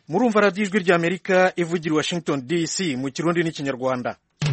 murumva radiyo ijwi ry'Amerika ivugira i Washington DC mu Kirundi n'Ikinyarwanda.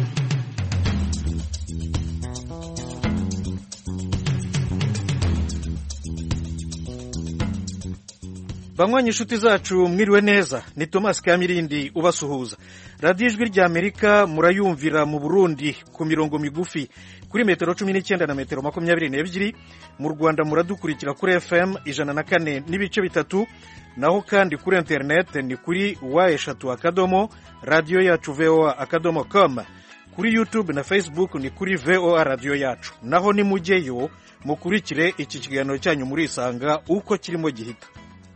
Banywanyi inshuti zacu mwiriwe neza, ni Thomas Kamirindi ubasuhuza. Radiyo ijwi ry'Amerika murayumvira mu Burundi ku mirongo migufi kuri metero 19 na metero 22, mu Rwanda muradukurikira kuri FM 104 n'ibice bitatu, naho kandi kuri internet ni kuri wa3 radio yacu voa.com, kuri YouTube na Facebook ni kuri VOA radio yacu. Naho ni mujeyo mukurikire iki kiganiro cyanyu muri Isanga uko kirimo gihita.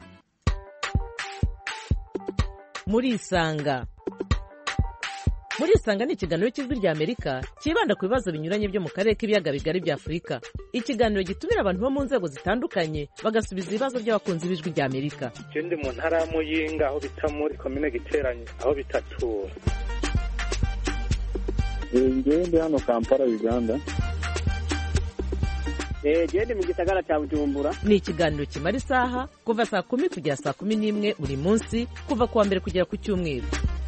Muri Isanga ni ikiganiro cy'ijwi ry'Amerika kibanda ku bibazo binyuranye byo mu karere k'ibiyaga bigari bya Afurika. Ikiganiro gitumira abantu bo mu nzego zitandukanye bagasubiza ibibazo by'abakunzi b'ijwi ry'Amerika. Ndi mu ntara ya Muyinga aho bita muri commune Giteranye aho bitatura. Ndi hano Kampala, Uganda. Ndi mu gisagara cya Bujumbura. Ni ikiganiro kimara isaha kuva saa 10 kugera saa 11 buri munsi, kuva kuwa mbere kugera ku cyumweru.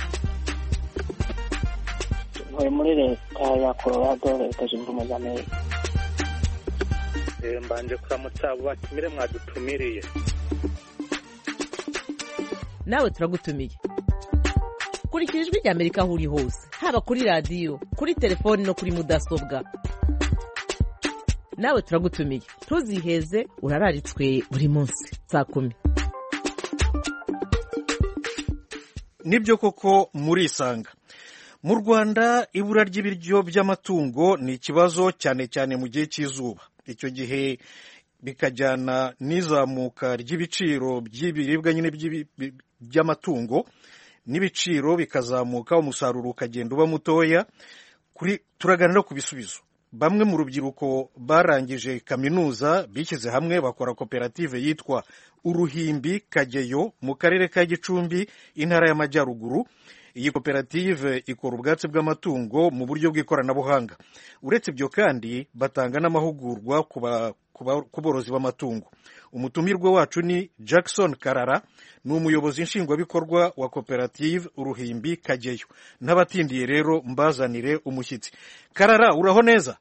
Muri leta ya Colorado, leta zunze ubumwe za Amerika. Mbanje kuramutsa abo batumire mwadutumiriye. Nawe turagutumiye. Kurikira ijwi ry'Amerika aho uri hose, haba kuri radio, kuri telefoni no kuri mudasobwa. Nawe turagutumiye, ntuziheze, urararitswe buri munsi saa 10. Nibyo koko muri Isanga. Mu Rwanda ibura ry'ibiryo by'amatungo ni ikibazo cyane cyane mu gihe cy'izuba. Icyo gihe bikajyana n'izamuka ry'ibiciro by'ibiribwa nyine by'amatungo, n'ibiciro bikazamuka, umusaruro ukagenda uba mutoya. Turaganira ku bisubizo. Bamwe mu rubyiruko barangije kaminuza bishyize hamwe bakora koperative yitwa Uruhimbi Kageyo mu karere ka Gicumbi, intara y'Amajyaruguru. Iyi koperative ikora ubwatsi bw'amatungo mu buryo bw'ikoranabuhanga. Uretse ibyo kandi batanga n'amahugurwa ku borozi b'amatungo. Umutumirwa wacu ni Jackson Karara, ni umuyobozi nshingwabikorwa wa koperative Uruhimbi Kageyo. N'abatindiye rero mbazanire umushyitsi. Karara, uraho neza?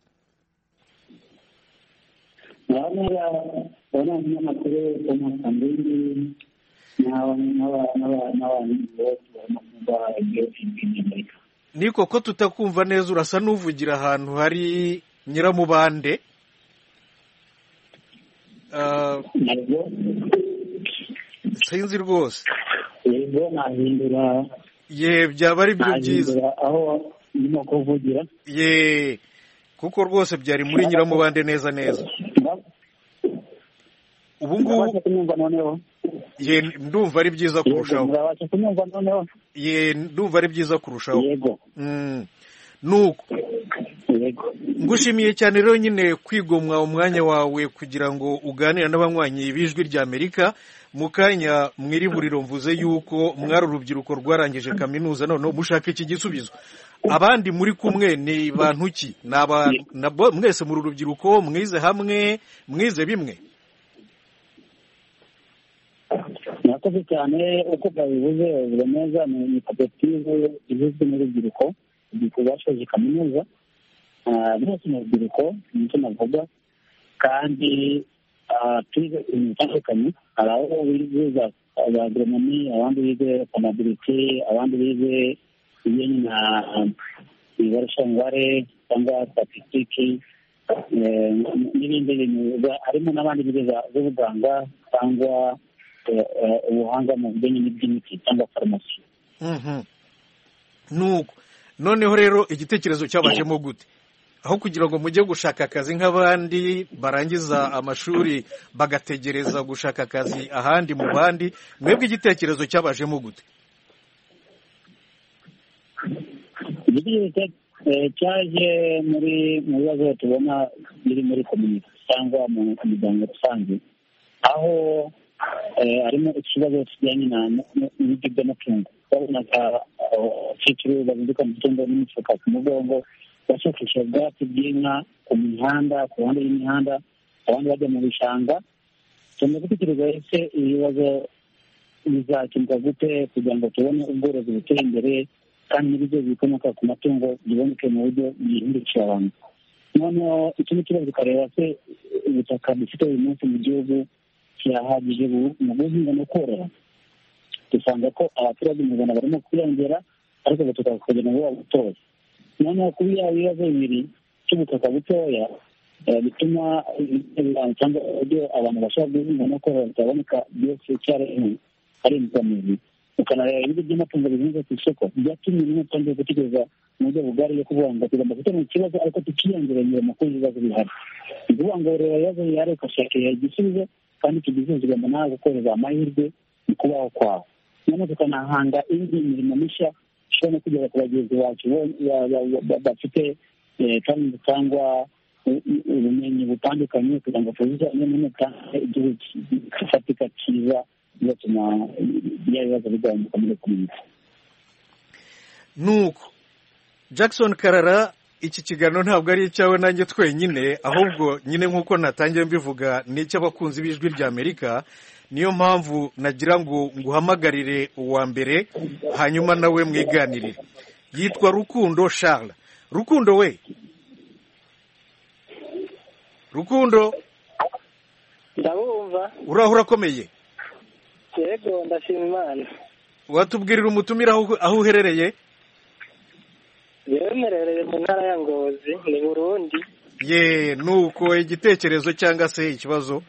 Niko ko tutakumva neza, urasa n'uvugira ahantu hari Nyiramubande. Sinzi rwose. Yego nahindura. Byaba ari byo byiza. Aho ndimo kuvugira. Kuko rwose byari muri Nyiramubande neza neza. Ubu ngubu ndumva ari byiza kurushaho. Ndumva ari byiza kurushaho. Yego. Nuko. Yego. Ngushimiye cyane rero nyine kwigomwa umwanya wawe kugira ngo uganire n'abanywanyi b'ijwi ry'Amerika. Mu kanya mwiri buriro mvuze yuko mwari urubyiruko rwarangije kaminuza, none mushaka iki gisubizo. Abandi muri kumwe ni bantu ki? Mwese muri urubyiruko mwize hamwe, mwize bimwe? Murakoze cyane, uko babivuze bivuze neza. Ni koperative igizwe n'urubyiruko rwashoje kaminuza. Bose ni urubyiruko, nicyo navuga, kandi twize ibintu bitandukanye. Hari aho bize za agronomy, abandi bize kanabilite, abandi bize ibijyanye na ibarushamibare cyangwa statistiki, n'ibindi bintu. Harimo n'abandi bize z'ubuganga cyangwa ubuhanga mu bijyanye n'iby'imiti cyangwa farumasi. Nuko noneho rero igitekerezo cyabajemo gute? Aho kugira ngo mujye gushaka akazi nk'abandi barangiza amashuri bagategereza gushaka akazi ahandi mu bandi, mwebwe igitekerezo cyabajemo gute? Cyaje mu bibazo tubona biri muri community cyangwa mu miryango rusange, aho harimo ikibazo kijyanye n'ibiryo by'amatungo. Babonaga cyiciro bavuga mu gitondo n'imifuka ku mugongo, bashakisha ubwatsi bw'inka ku mihanda, ku ruhande y'imihanda, abandi bajya mu bishanga. Tumaze gutekereza ese ibibazo bizakemuka gute kugira ngo tubone ubworozi buteye imbere kandi n'ibiryo bikomoka ku matungo biboneke mu buryo bwihindukira abantu. Noneho ikindi kibazo tukareba se ubutaka dufite uyu munsi mu gihugu kirahagije mu guhinga no korora. Dusanga ko abaturage mu Rwanda barimo kwiyongera ariko ubutaka kugenda buba butoya. Noneho kuba yaba ibibazo bibiri cy'ubutaka butoya bituma cyangwa uburyo abantu bashobora guhinga no korora bitaboneka byose icyarimwe ari imbogamizi. Ukanareba ibiryo by'amatungo bihinze ku isoko byatumye rimwe twongeye gutekereza mu buryo bugari yo kuvuga ngo tugomba gukemura ikibazo ariko tukiyongerera mu kuba ibibazo bihari. Ni ukuvuga ngo reba ibibazo bihari ugashakira igisubizo kandi icyo gisubizo ugomba nawe gukorera amahirwe mu kubaho kwawe. Noneho tukanahanga indi mirimo mishya ishobora no kugeza ku bagenzi bacu bafite kandi cyangwa ubumenyi butandukanye kugira ngo tuzizanye n'umutange igihugu gifatika cyiza bigatuma bya bibazo bigabanuka muri komite. Nuko Jackson Karara, iki kiganiro ntabwo ari icyawe nanjye twenyine, ahubwo nyine nk'uko natangiye mbivuga ni icy'abakunzi b'ijwi rya Amerika. Niyo mpamvu nagira ngo nguhamagarire uwa mbere hanyuma nawe mwiganirire. Yitwa Rukundo Charles. Rukundo we, Rukundo ndabumva. Uraho urakomeye? Yego ndashima Imana. Watubwirira umutumira aho uherereye? Yemerereye mu ntara ya Ngozi ni Burundi. Ye, nuko igitekerezo cyangwa se ikibazo?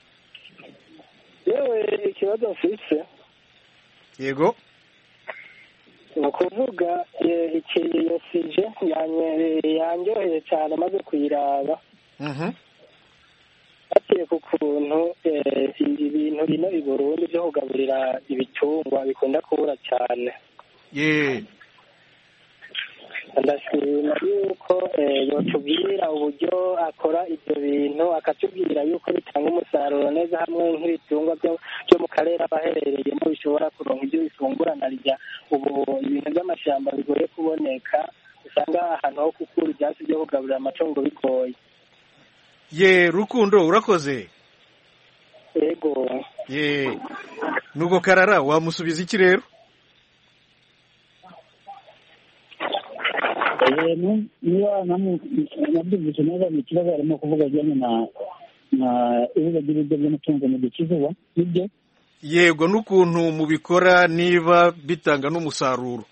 Yewe ikibazo mfise. Yego. Ni ukuvuga iyo sije yanyoheye cyane maze kuyiraba. Atiye ku kuntu ibintu bino i Burundi byo kugaburira ibitungwa bikunda kubura cyane. Ye. Ndashima yuko yotubwira uburyo akora ibyo bintu akatubwira yuko bitanga umusaruro neza hamwe nk'ibitungwa byo mu karere abaherereyemo bishobora kuronka ibyo bifungura na rya ubu ibintu by'amashyamba bigoye kuboneka usanga ahantu ho gukura ibyatsi byo kugaburira amatungo bigoye. Ye, Rukundo urakoze. Yego. Ye, nuko Karara wamusubiza iki rero? Niba nabyumvise neza ni ikibazo arimo kuvuga ajyanye na ibibazo by'ibiryo by'amatungo mu gihe cy'izuba nibyo? Yego, n'ukuntu mubikora niba bitanga n'umusaruro.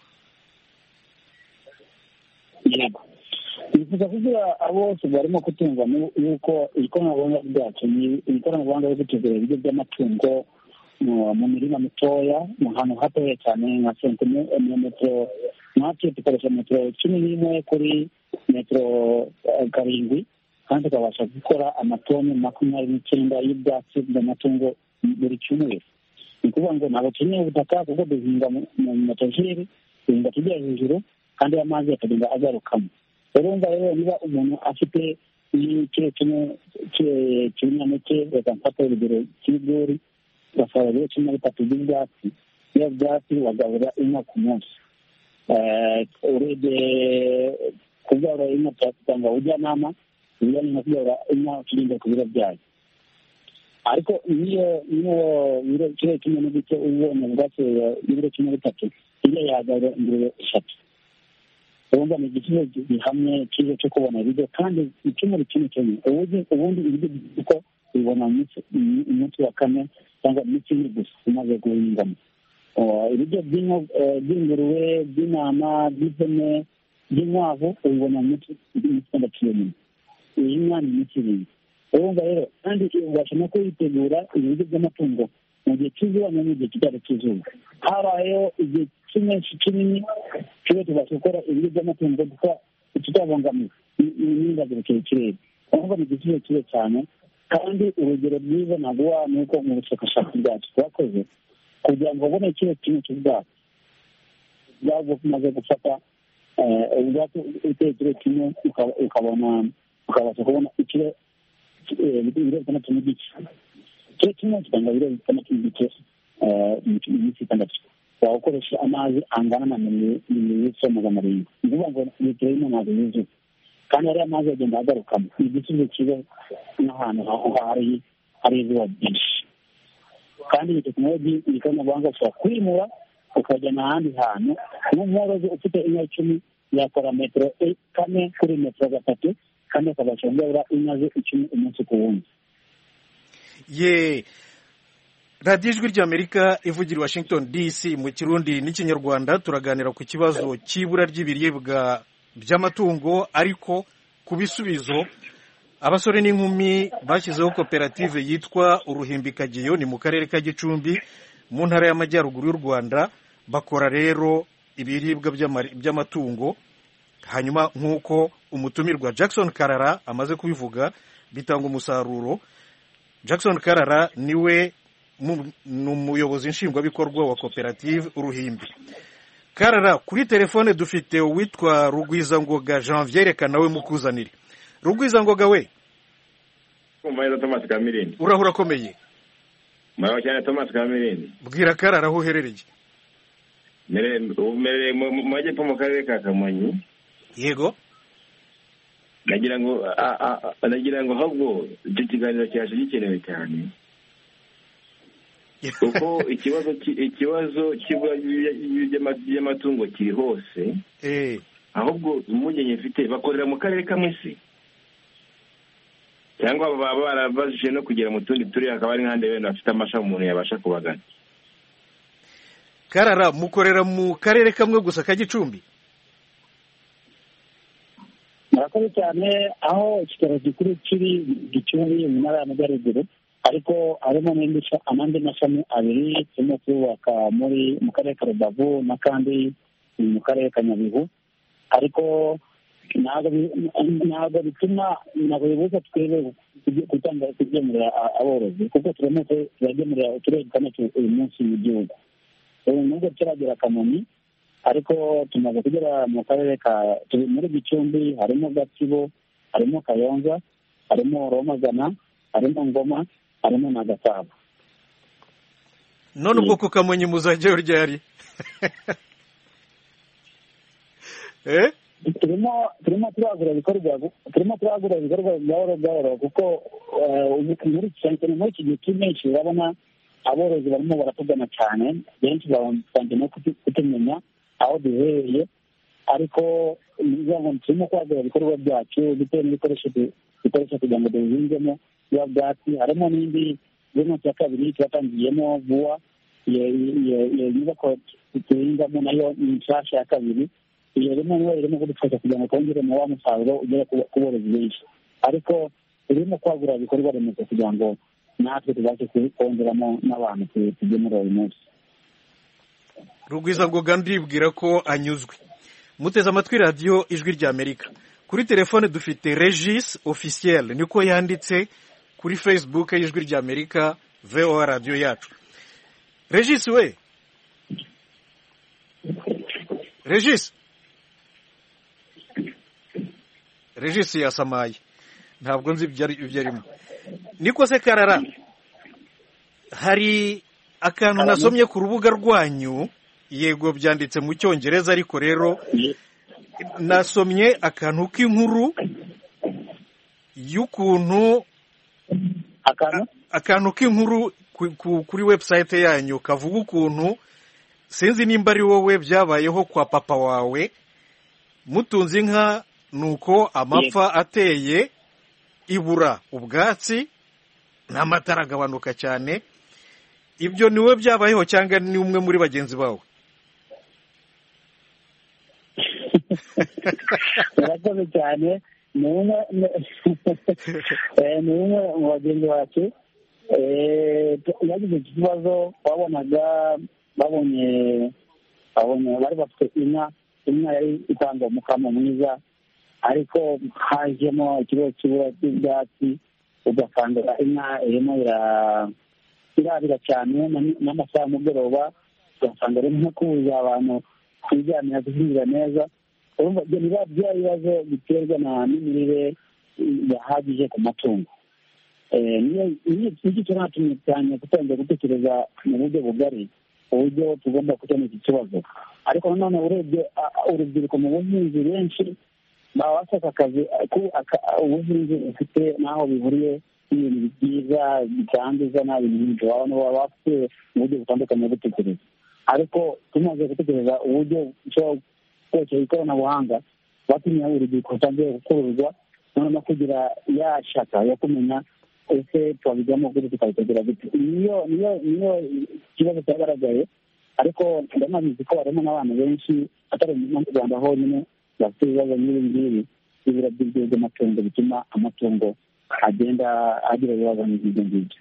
Yego, bivuga kugira abo bose barimo kutumva yuko ikoranabuhanga ryacu ni ikoranabuhanga ryo gutegura ibiryo by'amatungo mu mirima mitoya mu hantu hatoya cyane nka santimetero natwe dukoresha metero 11 kuri metero 7 kandi tukabasha gukora amatoni 29 y'ibyatsi by'amatungo buri cyumweru. Ni ukuvuga ngo ntabwo dukeneye ubutaka kuko duhinga mu matajeri, duhinga tujya hejuru kandi amazi akagenda agarukamo. Urumva rero niba umuntu afite ikiro kimwe cy'ibinyampeke, reka mfate urugero cy'ibigori, ugasarura ibiro 13 by'ibyatsi, iyo byatsi wagaburira inka ku munsi. Urebye kubyara inka cyangwa ujyanama ujyanama kubyara inka ukirinda ku biro byayo. Ariko niyo kiro kimwe n'igice ubonye ubwatsi ibiro 13 iyo yagaburira ingurube 3. Urumva ni igiciro gihamye cyiza cyo kubona ibiryo kandi icyumweru kimwe ubundi ibiryo uko ubibona umunsi wa 4 cyangwa iminsi ine gusa umaze guhingamo. Ibiryo by'ingurube, by'intama, by'ihene, by'inkwavu ubibona iminsi 6 inka ni iminsi 7. Urumva rero kandi ubasha no kuyitegura ibiryo by'amatungo mu gihe cy'izuba no mu gihe kitari cy'izuba. Habayeho igihe kimwe kinini cyo tubasha gukora ibiryo by'amatungo gusa tutabangamiye n'indagirikire ikirere. Urumva ni igiciro kibe cyane kandi urugero rwiza ntabwo ni uko mu bushakashatsi bwacu twakoze kugira ngo ubone ikiro kimwe cy'ubwatsi bwabwo umaze gufata ubwatsi uteye ikiro kimwe ukabasha kubona ibiro 6 n'igice. Ikiro kimwe kitanga ibiro 6 n'igice mu minsi 6. Wakoresha amazi angana na mililitiro 700. Ni ukuvuga ngo litiro imwe ntabwo yuzuye kandi ariya mazi agenda agarukamo. Ni igisubizo cyiza n'ahantu hari izuba ryinshi. kandi iyi tekinoloji ikoranabuhanga ushobora kwimura ukajyana ahandi hantu. nk'umworozi ufite inka 10 yakora metero 4 kuri metero 3 kandi akabasha kugaburira inka ze 10 umunsi ku wundi. ye radiyo ijwi ry'Amerika ivugira Washington DC mu Kirundi n'Ikinyarwanda. turaganira ku kibazo cy'ibura ry'ibiribwa by'amatungo, ariko ku bisubizo abasore n'inkumi bashyizeho koperative yitwa Uruhimbikageyo, ni mu karere ka Gicumbi mu ntara y'Amajyaruguru y'u Rwanda. bakora rero ibiribwa by'amatungo, hanyuma nk'uko umutumirwa Jackson Karara amaze kubivuga bitanga umusaruro. Jackson Karara niwe ni umuyobozi nshingwabikorwa wa koperative Uruhimbi. Karara, kuri telefone dufite uwitwa Rugwizangoga Janvier, reka nawe mukuzanire. Rugwizangoga we, kumva Thomas Kamirindi, urahura komeye. muraho cyane Thomas Kamirindi. Bwira Karara aho uherereye. Merere mu majyepfo mu karere ka Kamonyi. Yego, nagira ngo ahubwo icyo kiganiro cyaje gikenewe cyane, kuko ikibazo cy'amatungo kiri hose. ahubwo umugenge mfite bakorera mu karere kamwe se, cyangwa baba barabajije no kugera mu tundi turi hakaba ari nk'ahandi bene bafite amashami umuntu yabasha kubagana? Karara, mukorera mu karere kamwe gusa ka Gicumbi? murakoze cyane. aho ikitaro gikuru kiri Gicumbi mu ntara y'Amajyaruguru, ariko harimo n'andi mashami abiri turimo kubaka mu karere ka Rubavu n'akandi mu karere ka Nyabihu. ariko ntabwo bituma bibuza twebwe kugemurira aborozi, kuko turagemurira uturere dutandatu uyu munsi mu gihugu. nubwo turagera Kamonyi, ariko tumaze kugera mu karere muri Gicumbi, harimo Gatsibo, harimo Kayonza, harimo Rwamagana, harimo Ngoma, harimo na Gasabo. none ubwo ku Kamonyi muzajyayo ryari? turimo turagura ibikorwa byahoro byahoro, kuko muri iki gihe cy'impeshyi urabona aborozi barimo baratugana cyane, benshi batangiye no kutumenya aho duherereye. ariko turimo kwagura ibikorwa byacu bitewe n'ibikoresho dukoresha kugira ngo duhingemo biba byatsi. harimo n'indi y'umunsi ya kabiri turatangiyemo vuba, iyo nyubako duhingamo nayo ni nshyashya ya kabiri. iyo niyo irimo kudufasha kugira ngo twongeremo wa musaruro ugera ku borozi benshi. ariko turimo kwagura ibikorwa remezo kugira ngo natwe tubashe kongeramo n'abantu tugemura uyu munsi. Rugwizangoga ndibwira ko anyuzwe. muteze amatwi radiyo ijwi ry'Amerika. kuri telefone dufite Regis Officiel, niko yanditse kuri Facebook y'ijwi ry'Amerika VOA radiyo yacu. Regis we, Regis yasamaye, ntabwo nzi ibyo arimo. niko se Karara, hari akantu nasomye ku rubuga rwanyu, yego byanditse mu Cyongereza, ariko rero nasomye akantu k'inkuru y'ukuntu akantu k'inkuru kuri website yanyu kavuga ukuntu, sinzi nimba ari wowe byabayeho kwa papa wawe, mutunze inka nuko amapfa ateye ibura ubwatsi n'amata aragabanuka cyane. ibyo niwe byabayeho cyangwa ni umwe muri bagenzi bawe? murakoze cyane. ni umwe mu bagenzi bacu. yagize iki kibazo, babonye bari bafite inka yari itanga umukamo mwiza, ariko hajemo ikibazo cy'ibura cy'ibyatsi, ugasanga inka irimo irabira cyane n'amasaha y'umugoroba, ugasanga arimo kubuza abantu kwijyanira guhinga neza. urumva ibyo niba bya bibazo biterwa n'imirire yahagije ku matungo. iki cyatumye cyane gutangira gutekereza mu buryo bugari uburyo tugomba gukemura iki kibazo. ariko nanone urebye urubyiruko mu buhinzi benshi baba bashaka akazi, ubuhinzi bufite n'aho bihuriye ibintu byiza bitanduza nta bintu byinshi abantu baba bafite uburyo butandukanye bwo gutekereza ariko tumaze gutekereza uburyo bushobora gukoresha ikoranabuhanga batumye urubyiruko rutangiye gukururwa noneho kugira yashaka yo kumenya ese twabijyamo gute tukabitegera gute niyo ikibazo cyagaragaye ariko ndanabizi ko harimo n'abantu benshi atari mu Rwanda honyine bafite ibibazo nk'ibi ngibi by'ibura by'ibiryo by'amatungo bituma amatungo agenda agira ibibazo nk'ibyo ngibyo.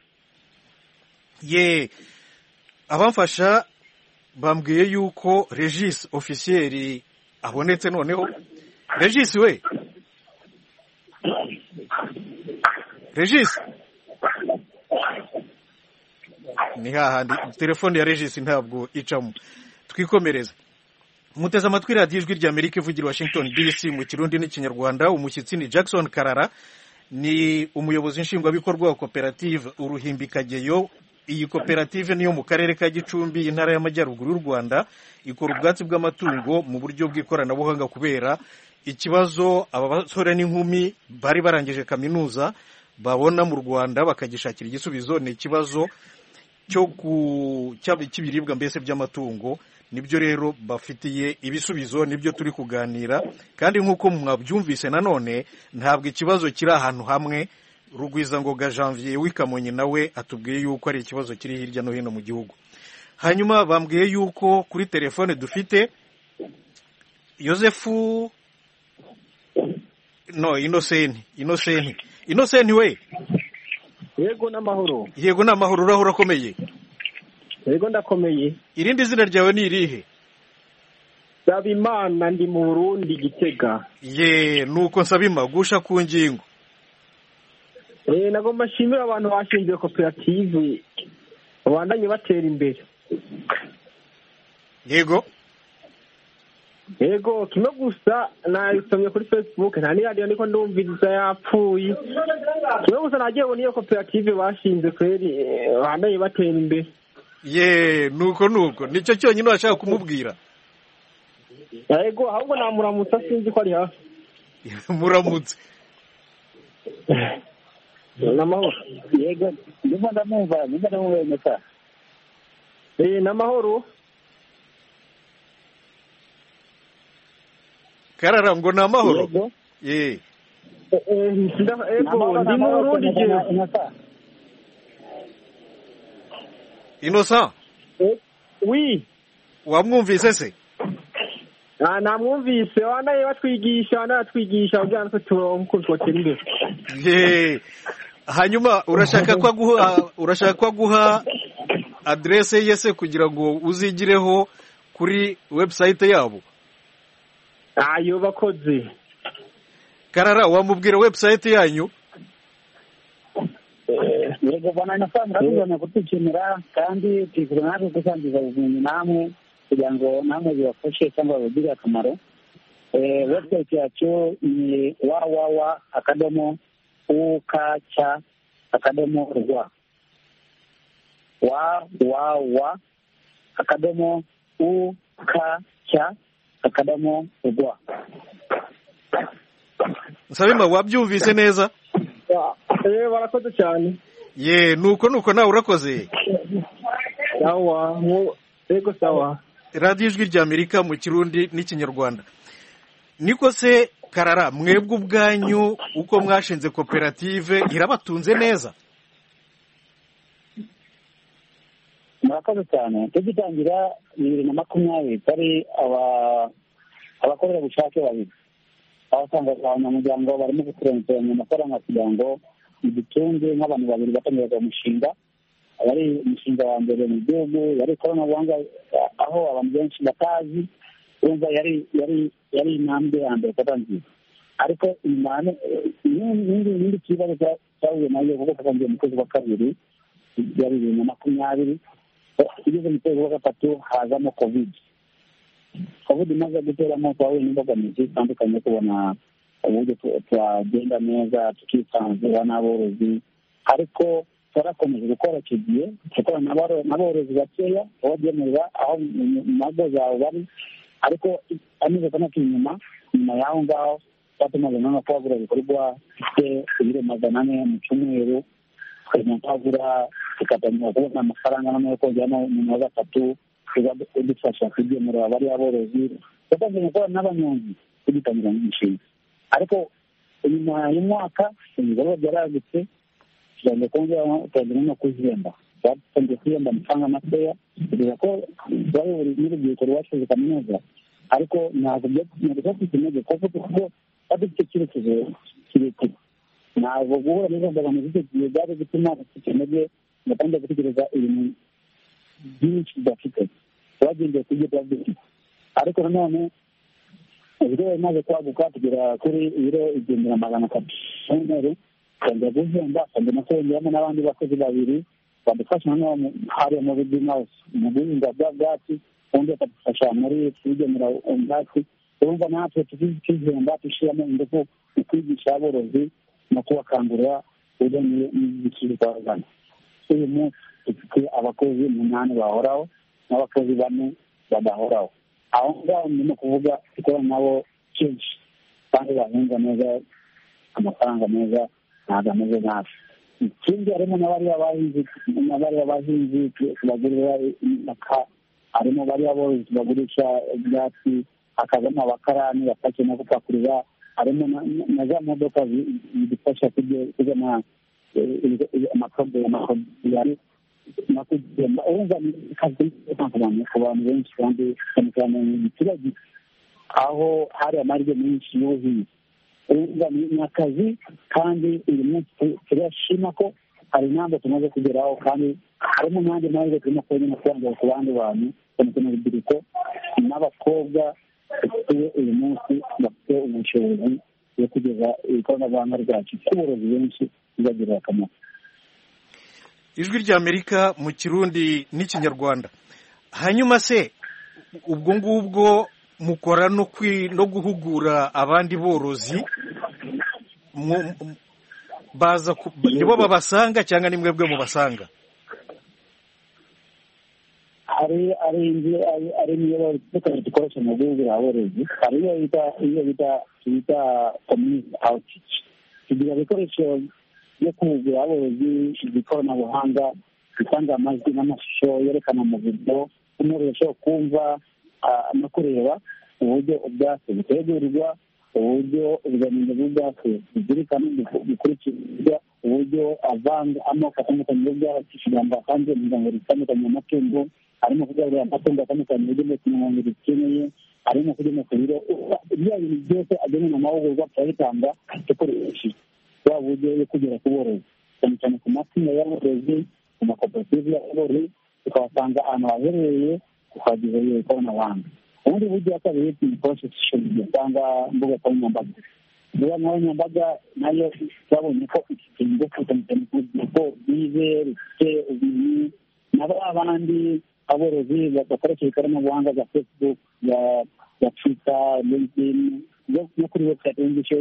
Ye abamfasha bambwiye yuko Regis officiel abonetse noneho. Regis we Regis ni hahandi telefone ya Regis ntabwo icamo twikomereza. Muteze amatwi radiyo ijwi rya Amerika ivugira Washington DC mu Kirundi n'Ikinyarwanda. Umushyitsi ni Jackson Karara, ni umuyobozi nshingwabikorwa wa koperative Uruhimbikageyo. Iyi koperative niyo mu karere ka Gicumbi intara y'Amajyaruguru y'u Rwanda, ikora ubwatsi bw'amatungo mu buryo bw'ikoranabuhanga kubera ikibazo aba basore n'inkumi bari barangije kaminuza babona mu Rwanda bakagishakira igisubizo. Ni ikibazo cy'ibiribwa mbese by'amatungo, nibyo rero bafitiye ibisubizo, nibyo turi kuganira. Kandi nk'uko mwabyumvise nanone ntabwo ikibazo kiri ahantu hamwe. Rugwizangoga Janvier w'Ikamonyi nawe atubwiye yuko ari ikibazo kiri hirya no hino mu gihugu. Hanyuma bambwiye yuko kuri telefone dufite Yosefu Innocent we. Yego n'amahoro. Yego n'amahoro, urahura komeye. Yego ndakomeye. Irindi zina ryawe ni irihe? Sabimana, ndi mu Burundi Gitega. Ye nuko Nsabima gusha ku ngingo. Nagomba nshimira abantu bashingiye koperative babandanye batera imbere. Yego kimwe gusa nayisomye kuri Facebook, nta ni radio niko ndumviriza yapfuye. Kimwe gusa nagiye ubona iyo koperative bashinze kweri babandanye batera imbere. Ye nuko nicyo cyonyine washaka kumubwira. Yego ahubwo namuramutsa sinzi ko ari hafi. Muramutse. Namahoro. Yego ndamumva neza. Namahoro. Karara ngo ni amahoro. Yego. Ye. Ndi mu Burundi je. Innocent. Oui. Wamwumvise se? Namwumvise, wanaye batwigisha kugira ngo turonke twotera imbere. Ye. Hanyuma urashaka ko guha adresse yese kugira ngo uzigireho kuri website yabo. Ayo bakoze. Karara wamubwira website yanyu? Yego bana nafanga tuzana kutukinira kandi tuzana gusangiza ubumenyi namwe kugira ngo namwe bibafashe cyangwa bagire akamaro. Website yacu ni www.ukcha.rw www.ukcha.rw. Nsabima wabyumvise neza? Barakoze cyane. Ye nuko nawe urakoze. Sawa, yego sawa. Radio Ijwi rya Amerika mu Kirundi n'Ikinyarwanda. Niko se Karara, mwebwe ubwanyu uko mwashinze koperative irabatunze neza? Murakoze cyane. Tugitangira 2020 ari abakorera bushake babiri. Abasanga abanyamuryango barimo gukurikirana amafaranga kugira ngo igitunge nk'abantu babiri batangira umushinga. Ari umushinga wa mbere mu gihugu, yari ikoranabuhanga aho abantu benshi batazi. Urumva yari intambwe ya mbere twatangiye. Ariko n'indi kibazo cyahuye nayo kuko twatangiye mu kwezi kwa kabiri yari 2020. Igeze mu kwezi kwa gatatu hazamo covid imaze guteramo twahuye n'imbogamizi zitandukanye kubona uburyo twagenda neza tukisanzura n'aborozi, ariko twarakomeje gukora icyo gihe dukorana n'aborozi bakeya babagemurira aho mu mago zawe bari, ariko ameze atandatu nyuma y'aho ngaho twatumaze no kwagura ibikorwa bifite ibiro 400 mu cyumweru tukagura tugatangira kubona amafaranga noneho kongera mu wa gatatu kudufasha kugemura bariya borozi tugatangira gukora n'abanyonzi tugitangira imishinga. Ariko inyuma y'umwaka ibikorwa byaragutse tugiye no kuzihemba, twatangiye kwihemba amafaranga makeya kugeza ko bari n'urubyiruko rwasoje kaminuza, ariko ntabwo byadufashe intege kuko badufite icyerekezo kirekire. Ntabwo guhura n'izo mbogamizi icyo gihe byari gutuma dufite intege ngatangira gutekereza ibintu byinshi bidafite twagendeye ku byo tuba dufite. Ariko nanone ibiro bimaze kwaguka tugera kuri ibiro 200 cy'umweru, twongera guhemba kandi no kongeramo n'abandi bakozi babiri badufasha hano hariya mu bizinesi mu guhinga bwatsi, undi akadufasha muri kugemura ubwatsi. Urumva natwe tukihemba dushyiramo ingufu mu kwigisha aborozi no kubakangurira uburyo n'ibiciro twazana. Uyu munsi dufite abakozi 8 bahoraho n'abakozi 4 badahoraho. Aho ngaho ndimo kuvuga ikora nabo kenshi kandi bahinga neza, amafaranga meza ntabwo ameze nabi. Ikindi harimo n'abariya bahinzi bagurira imyaka, harimo bariya borozi bagurisha ibyatsi, hakazamo abakarani bafashe no gupakurira, harimo na za modoka zidufasha kugena amakodiyari no kugenda. Urumva ni akazi ku bantu benshi kandi cyane mu giturage aho hari amahirwe menshi y'ubuhinzi. Urumva ni akazi kandi uyu munsi turashima ko hari intambwe tumaze kugeraho, kandi harimo n'andi mahirwe turimo kubona amafaranga ku bandi bantu cyane cyane urubyiruko n'abakobwa dufite uyu munsi bafite ubushobozi bwo kugeza ikoranabuhanga ryacu ku borozi benshi bizagirira akamaro. Ijwi ry'Amerika mu Kirundi n'Ikinyarwanda. Hanyuma se ubwo ngubwo mukora no guhugura abandi borozi, baza nibo babasanga cyangwa ni mwebwe mubasanga? ari niyo dukoresha mu guhugura aborozi. Hari iyo bita community outreach, tugira ibikoresho byo guhugura aborozi, ikoranabuhanga bitanga amajwi n'amashusho yerekana mu video umuntu ashobora kumva no kureba uburyo ubwatsi butegurirwa, uburyo ubuziranenge bw'ubwatsi buzirikana bikurikizwa, uburyo avanga amoko atandukanye y'ubwatsi kugira ngo avange imirongo itandukanye y'amatungo, harimo kugaburira amatungo atandukanye uburyo bwo kumwongerera ibikeneye, harimo kugena ku biro. Ibyo bintu byose agenera amahugurwa turabitanga dukoresheje waba uburyo yo kugera ku borozi, cyane cyane ku matungo y'aborozi, ku makoperative y'aborozi, tukabasanga ahantu haherereye, tukageza iyo ikoranabuhanga. Ubundi buryo akabiri dukoresheje usanga mbuga nkoranyambaga. Mbuga nkoranyambaga nayo twabonye ko ifite ingufu cyane cyane ku rubyiruko bize rufite ubumenyi, n'abandi aborozi bakoresha ikoranabuhanga rya Facebook, ya Twitter, LinkedIn, no kuri website y'ingisho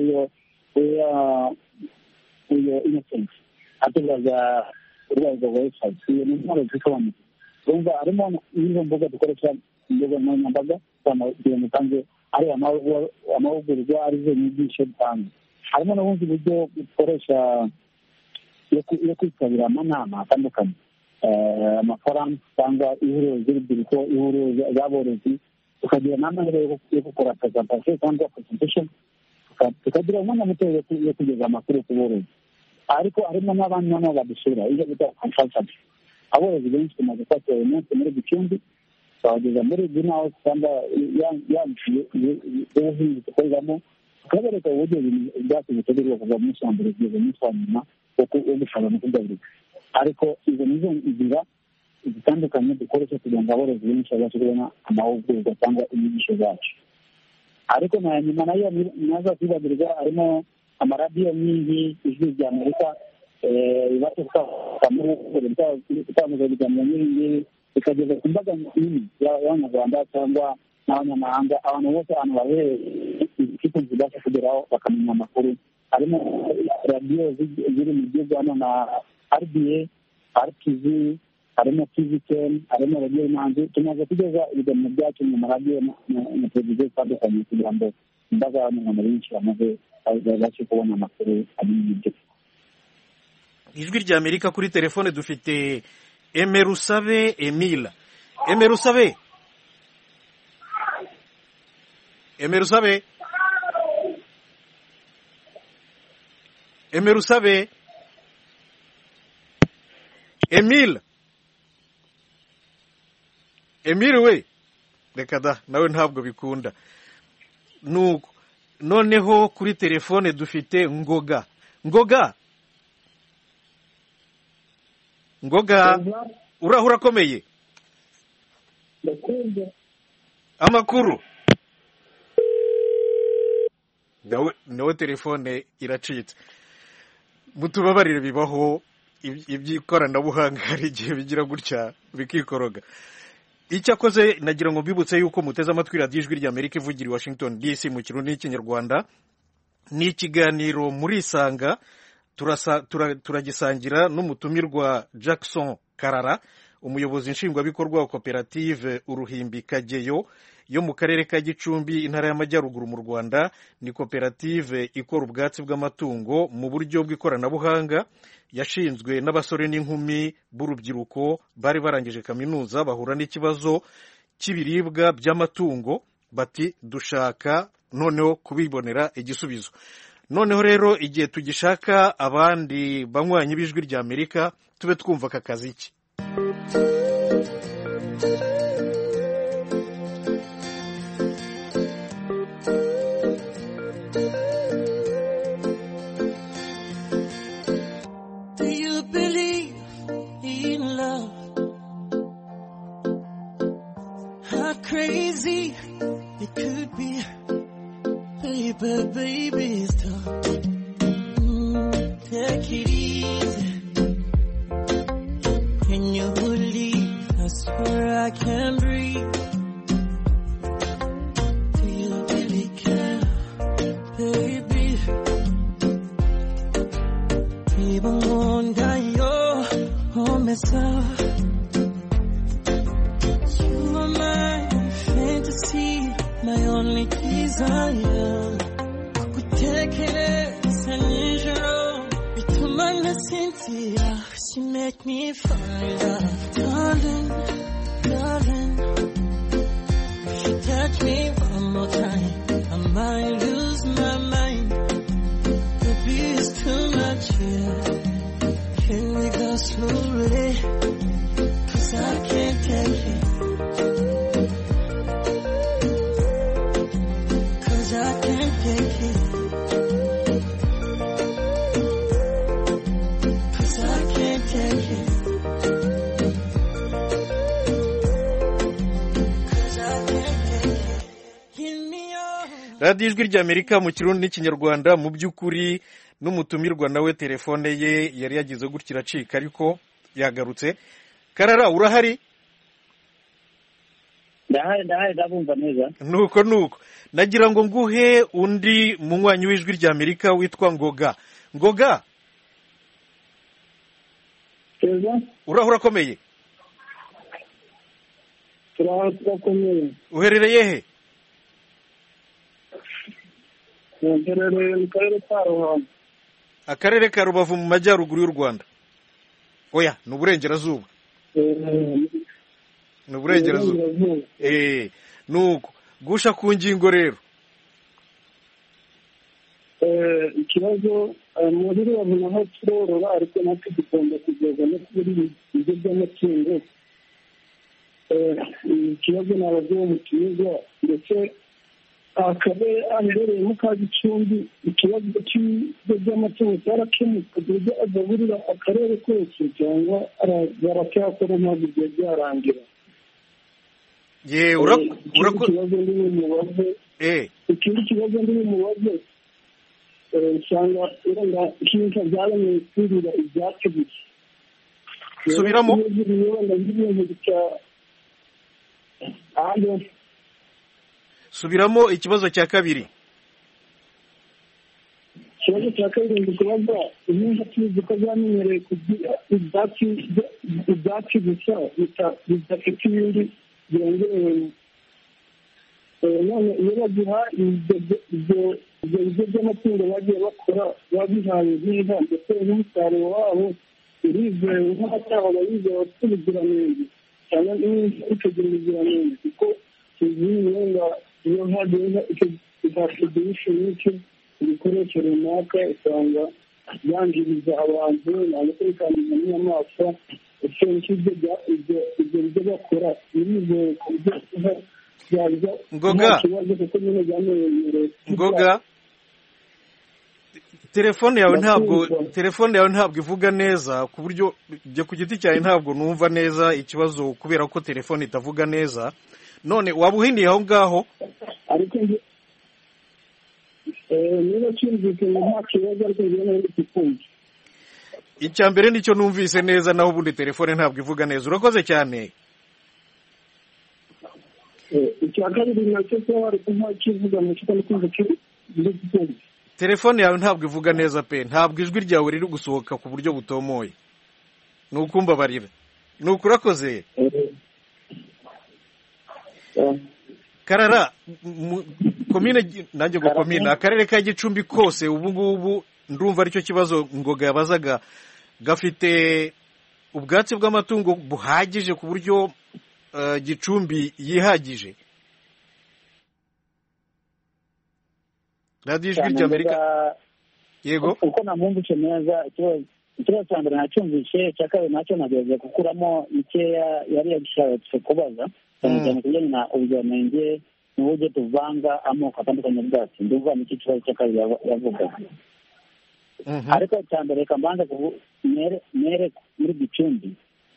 iyo Innocent atugaza urwego website iyo ni intwaro zisobanutse. Urumva harimo n'izo mbuga dukoresha imbuga nkoranyambaga mutanze ari amahugurwa arizo nyigisho dutanga. Harimo n'ubundi buryo dukoresha yo kwitabira amanama atandukanye, amaforamu cyangwa ihuriro z'urubyiruko, ihuriro z'aborozi, tukagira n'amahirwe yo gukora presentation cyangwa presentation, tukagira umwanya muto yo kugeza amakuru ku borozi. Ariko harimo n'abandi nabo badusura iyo bita consultant. Aborozi benshi tumaze kwakira uyu munsi muri Gicumbi, twabageza muri greenhouse cyangwa yandikiye ubuhinzi dukoreramo, tukabereka uburyo ubwatsi butegurwa kuva mu ishyamba kugeza mu ishyamba wo gushaka no kugaburira. Ariko izo nizo nzira zitandukanye dukoresha kugira ngo aborozi benshi babashe kubona amahugurwa cyangwa inyigisho zacu. Ariko na nyuma nayo naza kwibagirwa harimo amaradiyo nyinshi, Ijwi ry'Amerika ibasha gutanga ibiganiro n'ibindi bikageza ku mbaga nini y'abanyarwanda cyangwa n'abanyamahanga, abantu bose ahantu baherereye ikigo zibasha kugeraho bakamenya amakuru. Harimo radiyo ziri mu gihugu hano na RBA, RTV, harimo TV10, harimo radiyo y'Imanzi. Tumaze kugeza ibiganiro byacu mu maradiyo na televiziyo zitandukanye kugira ngo imbaga y'abanyarwanda benshi bamaze babashe kubona amakuru ari y'ibyo. ijwi rya Amerika kuri telefone dufite Emerusabe Emile. Emerusabe Emile we reka da nawe ntabwo bikunda. Nuko noneho kuri telefone dufite Ngoga. Urahura akomeye amakuru nawe telefone iracitse. Mutubabarire, bibaho iby'ikoranabuhanga hari igihe bigira gutya bikikoroga. Icyakoze nagira ngo mbibutse yuko muteze amatwi radiyo ijwi rya Amerika ivugira i Washington DC mu kirundi n'ikinyarwanda. Ni ikiganiro muri Isanga, turagisangira n'umutumirwa Jackson Karara, umuyobozi nshingwabikorwa wa koperative Uruhimbi Kageyo yo mu karere ka Gicumbi, intara y'Amajyaruguru mu Rwanda. Ni koperative ikora ubwatsi bw'amatungo mu buryo bw'ikoranabuhanga, yashinzwe n'abasore n'inkumi b'urubyiruko bari barangije kaminuza, bahura n'ikibazo cy'ibiribwa by'amatungo, bati dushaka noneho kubibonera igisubizo. Noneho rero igihe tugishaka abandi banywanyi b'ijwi rya Amerika, tube twumva aka kazi ki. Crazy it could be, baby, stop. Take it easy. Can you believe? I swear I can breathe. Do you really care, baby? Even one guy, you're on myself. My only desire, kugutekereza nijoro bituma nasinzira. She make me fall in love, darling. If you touch me one more time, I might lose my mind. Baby, it's too much here. Can we go slowly? 'Cause I can't take it. radiyo ijwi rya Amerika mu kirundi n'ikinyarwanda. Mu by'ukuri n'umutumirwa nawe telefone ye yari yagize gutya iracika, ariko yagarutse. Karara, urahari? ndahari ndabumva neza. Nuko nagira ngo nguhe undi munywanyi w'ijwi rya Amerika witwa Ngoga. Urahura akomeye? Turakomeye. Uherereye he? Uherereye mu karere ka Rubavu. Akarere ka Rubavu mu majyaruguru y'u Rwanda. Oya, ni uburengerazuba. Ni uburengerazuba. Nuko gusha ku ngingo rero. Ikibazo muri Rubavu naho turorora, ariko natwe tugomba kugeza no kuri ibyo by'amatungo. Ikibazo n'abagabo mu kibuga, ndetse akarere aherereyemo ka Gicumbi, ikibazo cy'ibyo by'amatungo cyarakemuka ku buryo agaburira akarere kose, cyangwa baracyakora ntabwo byari byarangira. Ikindi kibazo ndi bumubaze, usanga inshinga zaremeye kwirira ibyatsi gusa. Subiramo. Subiramo ikibazo cya kabiri. Ikibazo cya kabiri ndi kubaza, impinja tuzi ko zamenyereye kugira ibyatsi gusa bidafite ibindi byongerewe. none iyo bagiha ibyo bigo by'amatungo bagiye bakora babihaye neza ndetse n'umusaruro wabo urizewe nk'abatanga bayizewe bafite ubuziranenge cyangwa icyo ubuziranenge kuko tuzi wenda iyo hagiye icyo n'icyo ibikoresho runaka usanga byangiriza abantu ntabwo turi kwangiza n'inyamaswa ese ibyo bigo bakora birizewe ku buryo Ngoga telefone yawe ntabwo ivuga neza ku buryo jye ku giti cyawe ntabwo numva neza ikibazo kubera ko telefone itavuga neza none waba uhindiye aho ngaho ariko niba cyumvikanye nta kibazo ariko njyewe n'ubundi kikumva icya mbere nicyo numvise neza naho ubundi telefone ntabwo ivuga neza urakoze cyane icya kabiri nacyo kuba wari kuba kivuga mu kigo n'ukumva kiri telefone yawe ntabwo ivuga neza pe ntabwo ijwi ryawe riri gusohoka ku buryo butomoye ni ukumbabarira ni ukurakoze Karara komine nanjye ngo komine akarere ka Gicumbi kose ubu ngubu ndumva aricyo kibazo Ngoga yabazaga gafite ubwatsi bw'amatungo buhagije ku buryo Gicumbi yihagije radiyo ijwi ry'Amerika yego uko namwumvise neza ikibazo cya mbere nacyumvise icya kabiri nacyo nagerageje gukuramo ikeya yari yagishaka kubaza cyane cyane ku bijyanye na ubuziranenge n'uburyo tuvanga amoko atandukanye y'ubwatsi ndumva nicyo kibazo cya kabiri yavugaga ariko cya mbere reka mbanza mere muri Gicumbi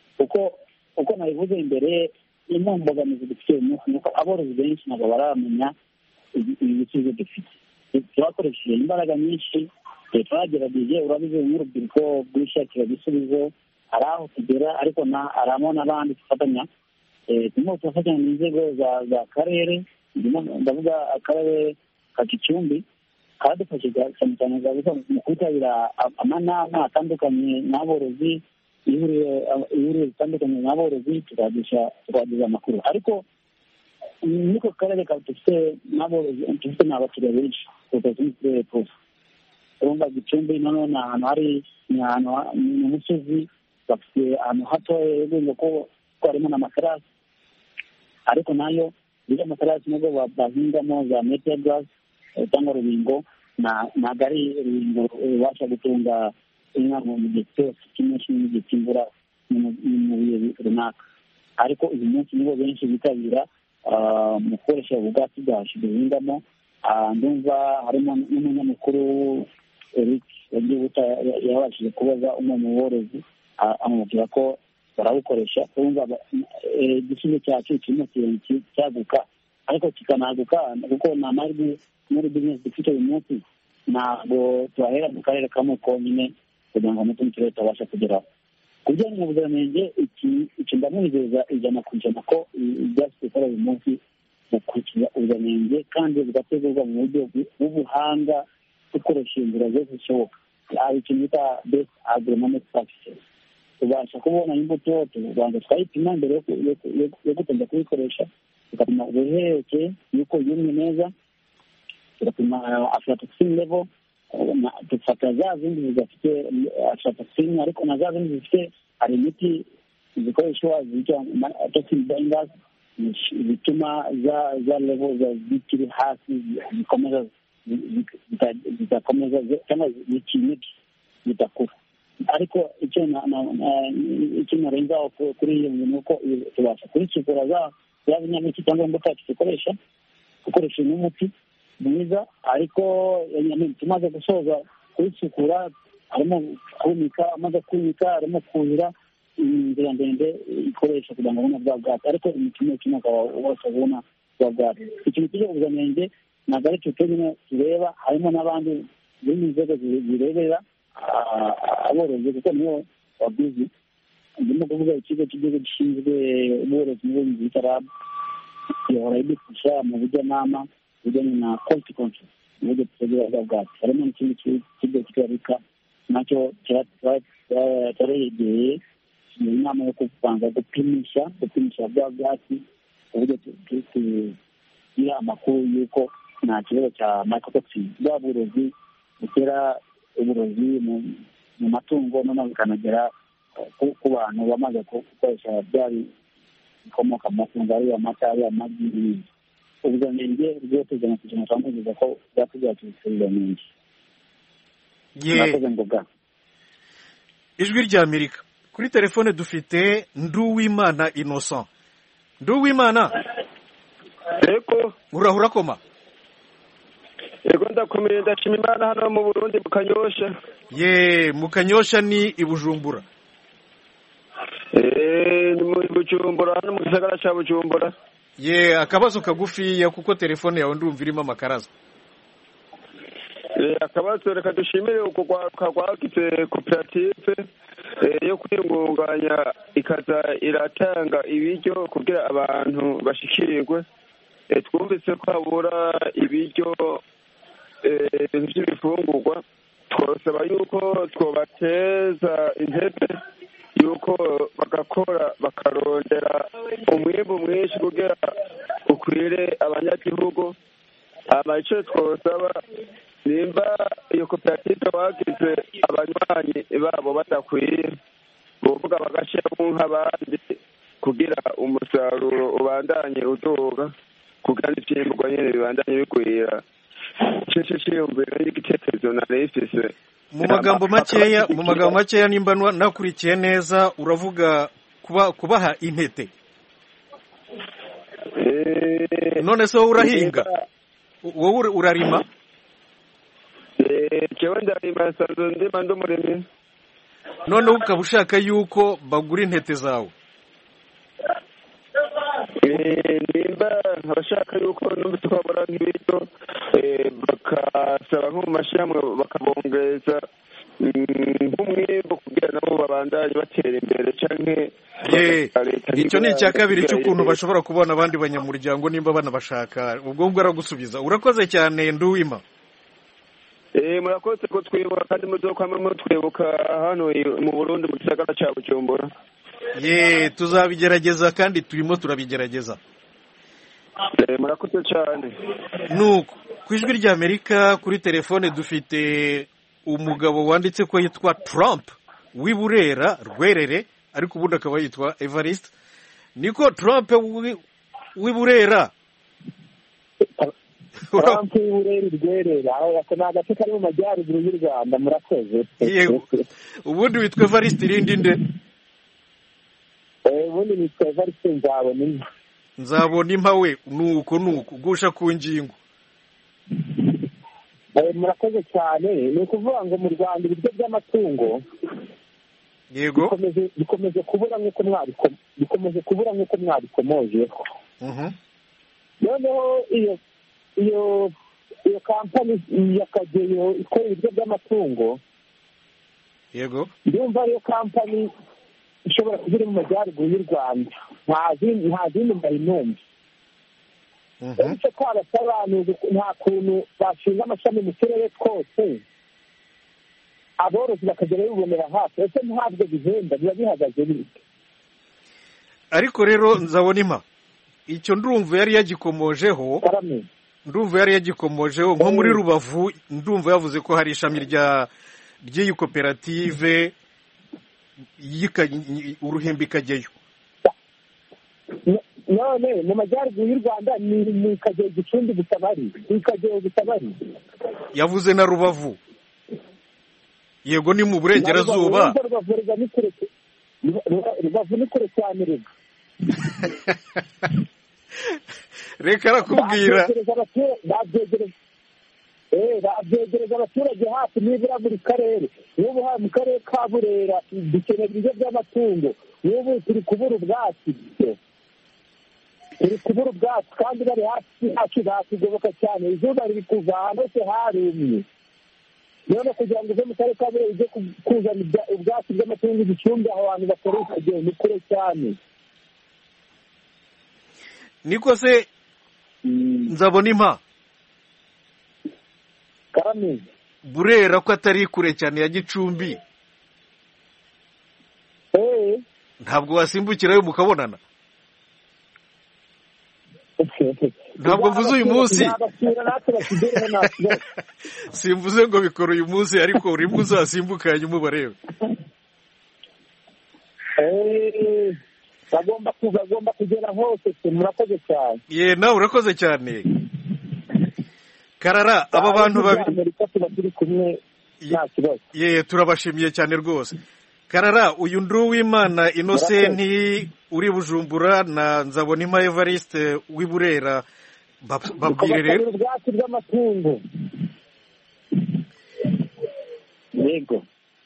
uko nabivuze imbere imwe mu mbogamizi dufite uyu munsi ni uko aborozi benshi ntabwo baramenya ibisubizo dufite twakoresheje imbaraga nyinshi twagerageje urabizi nk'urubyiruko rwishakira ibisubizo hari aho tugera ariko harimo n'abandi dufatanya turimo turafatanya n'inzego z'akarere ndavuga akarere ka Gicumbi kadufashije cyane cyane mu kwitabira amanama atandukanye n'aborozi ihuriro zitandukanye n'aborozi tukabagezaho amakuru ariko niko karere dufite n'aborozi dufite n'abakiriya benshi tuzi n'uturere twose urumva Gicumbi noneho ni ahantu hari mu musozi bafite ahantu hatoya urumva ko harimo n'amaterasi ariko nayo iyo amaterasi nubwo bahingamo za metero cyangwa rubingo ntabwo ari rubingo rubasha gutunga inka mu gihe cyose kimwe n'igihe cy'imvura mu bihe runaka ariko uyu munsi nibo benshi bitabira mu gukoresha ubwatsi bwacu duhingamo ndumva harimo n'umunyamakuru Eric yabashije kubaza umwe mu borozi amubwira ko barabukoresha urumva igisubizo cyacu kirimo cyaguka ariko kikanaguka kuko ni amahirwe muri bizinesi dufite uyu munsi ntabwo tuhahera mu karere kamwe konyine kugira ngo n'utundi turere tubasha kugeraho ku bijyanye n'ubuziranenge iki ndamwizeza ijana ko ibyatsi dukora uyu munsi bukurikiza ubuziranenge kandi bigategurwa mu buryo bw'ubuhanga dukoresha inzira zose zishoboka hari ikintu bita best agronomic practices tubasha kubona imbuto tubanza twayipima mbere yo gutangira kubikoresha tugapima ubuhereke yuko yumye neza tugapima aflatoxin level dufata za zindi zidafite aflatoxin ariko na za zindi zifite hari imiti zikoreshwa zitwa toxin binders zituma za level zikiri hasi zikomeza zidakomeza cyangwa zikiniki zidakura ariko icyo narenzaho kuri iyo ni uko tubasha kubisukura za binyampeke cyangwa imbuto yacu dukoresha n'umuti mwiza ariko tumaze gusoza kubisukura harimo kunika amaze kunika harimo kuhira inzira ndende ikoresha kugira ngo ubone bwa bwatsi ariko imikino ukaba wose ubona bwa bwatsi ikintu kijya ubuziranenge ntabwo ari cyo nyine tureba harimo n'abandi zindi nzego zirebera aborozi kuko niyo wabizi ndimo kuvuga ikigo cy'igihugu gishinzwe ubworozi n'ubuhinzi bita RAB gihora idufasha mu bujyanama bijyanye na quality control mu buryo tutegura bwa bwatsi harimo n'ikindi kigo cyitwa RICA nacyo cyaregeye inama yo kubanza gupimisha bwa bwatsi uburyo iriya amakuru y'uko nta kibazo cya mycotoxin bwa burozi butera uburozi mu matungo noneho bikanagera ku bantu bamaze gukoresha bya bikomoka mu matungo ariyo amata ariyo amagi ubuziranenge bwose ijana ku ijana turamuziza ko byatubwira ubuziranenge. Ye ijwi rya Amerika kuri telefone dufite Nduwimana Innocent. Nduwimana yego urahura koma? Yego ndakomeye ndashima Imana hano mu Burundi mu Kanyosha. Ye mu Kanyosha ni i Bujumbura? Ni mu Bujumbura hano mu gisagara cya Bujumbura. Ye akabazo kagufiya kuko telefone yawe ndumva irimo amakaraza. Akabazo reka dushimire uko kwagize koperative yo kwiyungunganya ikaza iratanga ibiryo kugira abantu bashikirirwe. Twumvise ko habura ibiryo by'ibifungurwa, twasaba yuko twobateza intebe yuko bagakora bakarondera umwimbu mwinshi kugira ukwire abanyagihugu. Icyo twosaba nimba iyo koperative bagize abanywanyi babo badakwiye kuvuga bagashyiramo nk'abandi kugira umusaruro ubandanye uduga kugira n'ibyimburwa nyine bibandanye bigwira. Icyo cyiyumviro n'igitekerezo nari ifise. Mu magambo makeya nimba nakurikiye neza uravuga kubaha intete. None se wowe urahinga? Wowe urarima? Jewe ndarima nsanzwe ndima nd'umurimi. None ukaba ushaka yuko bagura intete zawe? Nimba abashaka yuko numvise ko babura nk'ibiryo bakasaba nko mu mashyirahamwe bakabongeza nk'umwimbo kugira nabo babandanye batera imbere canke icyo ni icya kabiri cy'ukuntu bashobora kubona abandi banyamuryango nimba banabashaka. Ubwo aragusubiza. Urakoze cyane Nduwima. Murakoze ko twibuka kandi muzokwama mutwibuka hano mu Burundi mu gisagara cya Bujumbura. Tuzabigerageza kandi turimo turabigerageza. Murakoze cyane. Nuko ku ijwi rya Amerika kuri telefone dufite umugabo wanditse ko yitwa Trump w'iburera Rwerere ariko ubundi akaba yitwa Evariste. Niko Trump w'iburera? Trump w'iburera Rwerere ako ni agace kari mu majyaruguru y'u Rwanda. Murakoze. Yego. Ubundi witwa Evariste irindi nde? Ubundi nitwa Evariste Nzabonimpa. Nzabonimpa we nuko gusha ku ngingo. Murakoze cyane. Ni ukuvuga ngo mu Rwanda ibiryo by'amatungo yego bikomeje kubura nk'uko mwabikomojeho. Noneho iyo kampani y'Akagera ikora ibiryo by'amatungo yego ndumva ariyo kampani ishobora kuba iri mu majyaruguru y'u Rwanda. Nta zindi mbayinumbi. Icyo twarasobanuye nta kuntu bashinga amashami mu turere twose aborozi bakagera bibonera hafi. Ese ntabwo bihenda biba bihagaze bite? Ariko rero Nzabonimpa icyo ndumva yari yagikomojeho nko muri Rubavu. Ndumva yavuze ko hari ishami ry'iyi koperative uruhimbi ikajyayo. None mu majyaruguru y'u Rwanda ni Kagera Gicumbi Butabari. Yavuze na Rubavu. Yego ni mu burengerazuba. Rubavu ni kure cyane rega. Reka arakubwira. Babyegereza abaturage hafi nibura buri karere. N'ubu mu karere ka Burera dukenera ibiryo by'amatungo. N'ubu turi kubura ubwatsi. Kandi bari hafi yacu batugoboka cyane. Izuba riri kuva ahantu hose harumye. None kugira ngo uve mu karere ka Burera ujye kuzana ubwatsi bw'amatungo Gicumbi aho abantu bakoresha ni kure cyane. Niko se Nzabonimpa Burera ko atari kure cyane ya Gicumbi, ntabwo wasimbukirayo mukabonana? ntabwo mvuze uyu munsi tuzabasura natwe batugereho nta kibazo. simvuze ngo bikora uyu munsi ariko rimwe uzasimbuka hanyuma ubarebe. bagomba kugera hose. Murakoze cyane. ye nawe urakoze cyane. Karara, aba bantu babiri Amerika tuba turi kumwe nta kibazo. ye turabashimiye cyane rwose. Karara, uyu Nduwimana Innocent uri Bujumbura na Nzabonimpa Evariste w'i Burera babwire rero ubwatsi bw'amatungo. Yego.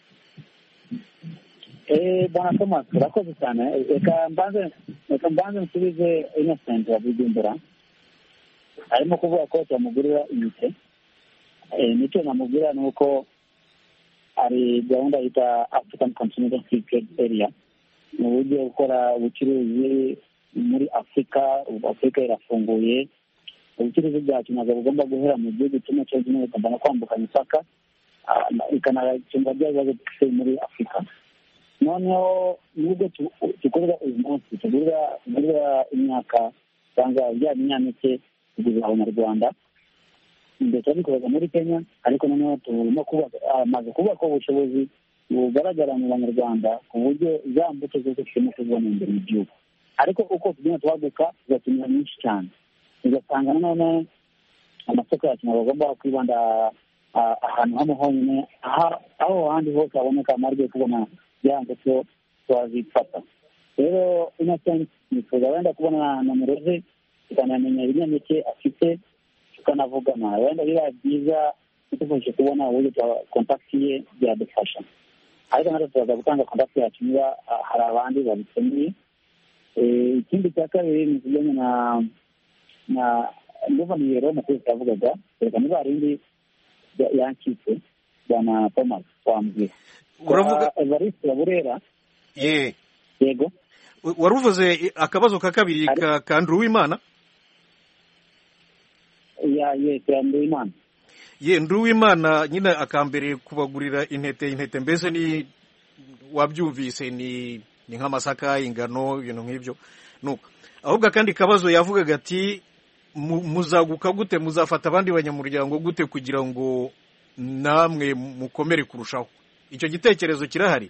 Bwana Thomas, urakoze cyane. Reka mbanze nsubize Innocent wa Bujumbura. Arimo kuvuga ko cyamugurira imite. Nicyo namubwira ni uko hari gahunda yita African Continental Free Trade Area, mu buryo gukora ubucuruzi muri Afurika. Afurika irafunguye, ubucuruzi bwacu ntabwo bugomba guhera mu gihugu kimwe cyonyine, bigomba no kwambuka imipaka ikanakemura bya bibazo dufite muri Afurika. Noneho nubwo tukorera uyu munsi tugurira imyaka cyangwa bya binyampeke kugurira abanyarwanda ndetse bikorwa muri Kenya, ariko noneho turimo amaze kubaka ubushobozi bugaragara mu banyarwanda ku buryo za mbuto zose turimo kubona imbere mu gihugu. Ariko uko tugenda tuhaguka tugakenera nyinshi cyane, ugasanga nanone amasoko yacu ntabwo agomba kwibanda ahantu hamwe honyine, aho ahandi hose haboneka amahirwe yo kubona ya mbuto twazifata. Rero Innocent nifuza wenda kubona nomero ze tukanamenya ibinyampeke afite tukanavugana, wenda biba byiza tudufashe kubona uburyo twa kontakiti ye byadufasha. Ariko natwe turaza gutanga kontakiti yacu niba hari abandi babikeneye. Ikindi cya kabiri ni kijyanye na guverineri w'umukuru twavugaga, reka niba hari indi yancitse bwana Thomas wambwira. Uravuga Evariste wa Burera. Yego. Waruvuze akabazo ka kabiri ka Nduwimana? Ya Nduwimana. Ye Nduwimana nyine akambere kubagurira intete mbese ni wabyumvise ni nk'amasaka, ingano, ibintu nk'ibyo. Nuko ahubwo kandi kabazo yavugaga ati muzaguka gute, muzafata abandi banyamuryango gute kugira ngo namwe mukomere kurushaho. Icyo gitekerezo kirahari?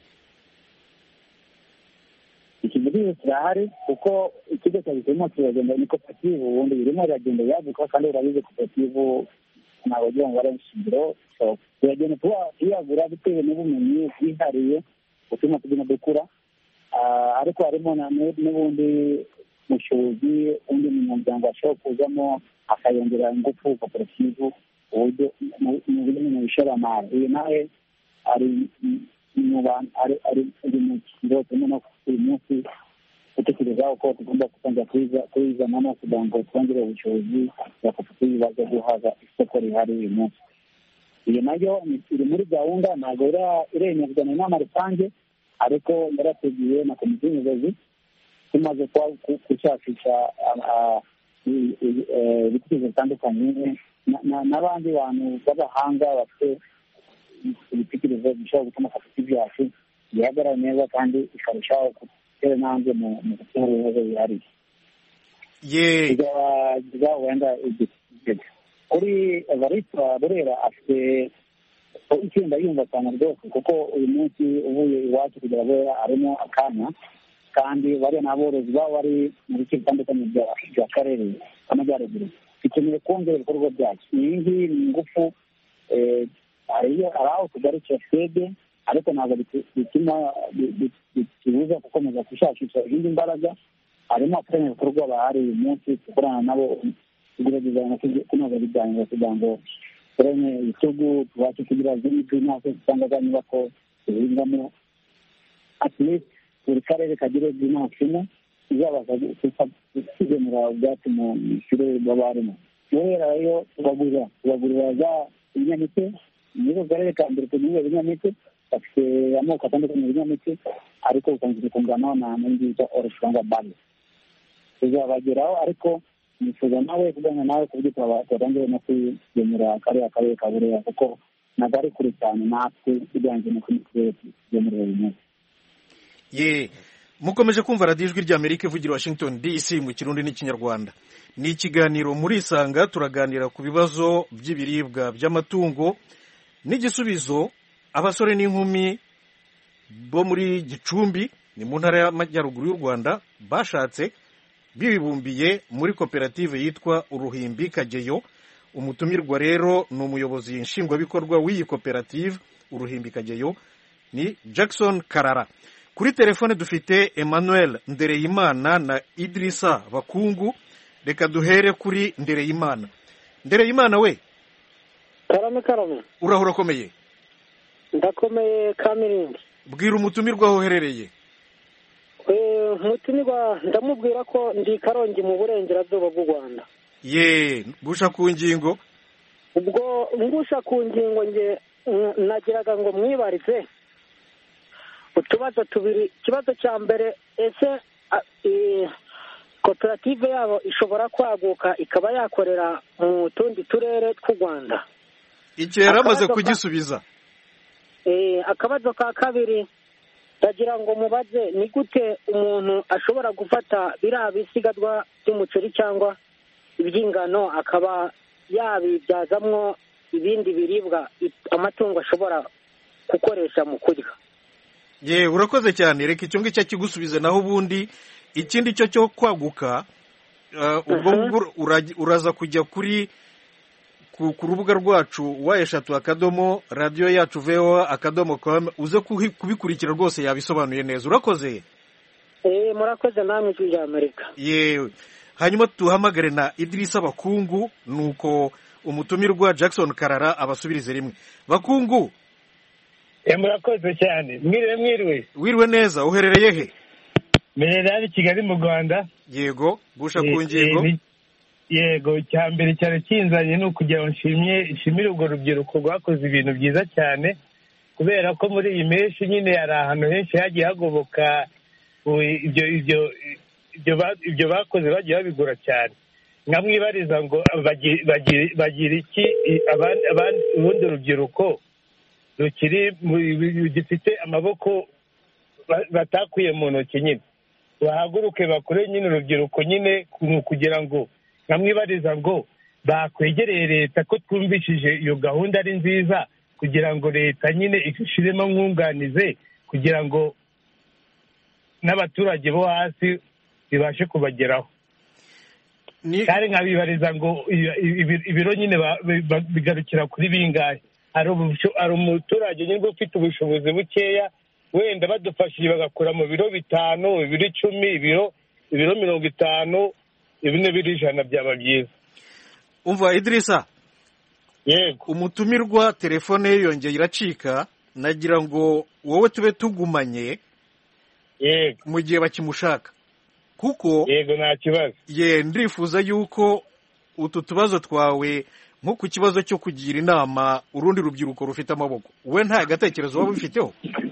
Iki gitekerezo kirahari kuko ikigo cyabisemo kiragenda ni koperative, ubundi birimo iragenda yaguka kandi urabizi koperative ntabwo agira ngo barashingiro turagenda tuyagura bitewe n'ubumenyi bwihariye butuma tugenda dukura. Ariko harimo n'ubundi bushobozi undi munyamuryango ashobora kuzamo akayongera ingufu koperative uburyo mu bishoramari. Uyu nawe ari mu kiro turimo no uyu munsi gutekereza uko tugomba gutangira kuyizanamo kugira ngo twongere ubushobozi bwa koperative baza guhaza isoko rihari uyu munsi. Iyo nayo iri muri gahunda, ntabwo iremezwa n'inama rusange, ariko yarateguwe na komisiyo nyobozi. Tumaze gushakisha ibitekerezo bitandukanye n'abandi bantu b'abahanga bafite ibitekerezo bishobora gutuma koperative yacu ihagarara neza kandi ikarushaho gutera intambwe mu gukemura ibibazo bihariye. Bizabagiza wenda igitego kuri Evariste wa Burera afite icyenda yumva cyane rwose, kuko uyu munsi uvuye iwacu kugera Burera harimo akanya, kandi bariya n'aborozi baba bari mu bice bitandukanye bya karere k'amajyaruguru. Dukeneye kongera ibikorwa byacu. Iyi ngiyi ni ingufu hari aho tugarukira twebwe, ariko ntabwo bituma bitubuza gukomeza gushakisha izindi mbaraga. Harimo abafatanyabikorwa bahari uyu munsi dukorana nabo tugerageza kunoza ibiganiro kugira ngo tureme ibitugu tubashe kugira zimwe greenhouse cyangwa za nyubako duhingamo, at least buri karere kagire greenhouse imwe izabasha kugemura ubwatsi mu kirere baba barimo. Kubera rero tubagurira za ibinyampeke, nibo karere ka mbere tuguze ibinyampeke, bafite amoko atandukanye y'ibinyampeke, ariko ukunze kungana na n'indi yitwa Orishanga Bali. Tuzabageraho, ariko nifuza nawe kugana nawe ku buryo twatangiye no kugemura kariya karere ka Burera, kuko ntabwo ari kure cyane natwe tujyanye no kugemurira uyu munsi. mukomeje kumva radiyo ijwi ry'Amerika ivugira Washington DC mu kirundi n'ikinyarwanda. Ni ikiganiro muri Isanga, turaganira ku bibazo by'ibiribwa by'amatungo n'igisubizo. Abasore n'inkumi bo muri Gicumbi ni mu ntara y'Amajyaruguru y'u Rwanda bashatse bibumbiye muri koperative yitwa Uruhimbi Kageyo. Umutumirwa rero ni umuyobozi nshingwabikorwa w'iyi koperative Uruhimbi Kageyo, ni Jackson Karara. Kuri telefone dufite Emmanuel Ndereyimana na Idrissa Bakungu. Reka duhere kuri Ndereyimana. Ndereyimana we, karame urahura komeye? Ndakomeye Kamirindi. Bwira umutumirwa aho uherereye. Umutumirwa ndamubwira ko ndi Karongi mu burengerazuba bw'u Rwanda. Gusha ku ngingo. Ubwo ngusha ku ngingo nge nagiraga ngo mwibarize utubazo tubiri. Ikibazo cya mbere, ese koperative yabo ishobora kwaguka ikaba yakorera mu tundi turere tw'u Rwanda? Icyo yaramaze kugisubiza. Akabazo ka kabiri, ndagira ngo mubaze ni gute umuntu ashobora gufata biriya bisigazwa by'umuceri cyangwa iby'ingano akaba yabibyazamwo ibindi biribwa amatungo ashobora gukoresha mu kurya. Urakoze cyane. Reka icyo ngicyo kigusubize, naho ubundi ikindi cyo kwaguka ubwo uraza kujya ku rubuga rwacu wa eshatu akadomo radiyo yacu VOA akadomo com uze kubikurikira rwose, yabisobanuye neza. Urakoze. Murakoze namwe ijwi ry'Amerika. Yewe, hanyuma tuhamagare na Idrissa Bakungu, nuko umutumirwa Jackson Karara abasubirize rimwe. Bakungu. Murakoze cyane. Mwiriwe. Wiriwe neza. Uherereye he? Mererari Kigali mu Rwanda. Yego, gusha ku ngingo. Yego, cya mbere cyane kinzanye ni ukugira ngo nshimire urwo rubyiruko rwakoze ibintu byiza cyane, kubera ko muri iyi menshi nyine hari ahantu henshi hagiye hagoboka ibyo bakoze bagiye babigura cyane. Nkamwibariza ngo bagira iki urundi rubyiruko gifite amaboko batakuye mu ntoki nyine, bahaguruke bakore nyine urubyiruko nyine kugira ngo, nkamwibariza ngo bakwegereye leta ko twumvishije iyo gahunda ari nziza, kugira ngo leta nyine ishiremo nkunganize kugira ngo n'abaturage bo hasi bibashe kubageraho. Kandi nkabibariza ngo ibiro nyine bigarukira kuri bingahe? Hari umuturage nyine ufite ubushobozi bukeya, wenda badufashije bagakora mu biro 5, ibiro 10, ibiro 50, ibine biri 100 byaba byiza. Umva Idrissa. Yego. Umutumirwa telefone ye yongeye iracika, nagira ngo wowe tube tugumanye. Yego. Mu gihe bakimushaka. Kuko yego nta kibazo. Ndifuza yuko utu tubazo twawe, nko ku kibazo cyo kugira inama urundi rubyiruko rufite amaboko, we nta gatekerezo waba bifiteho?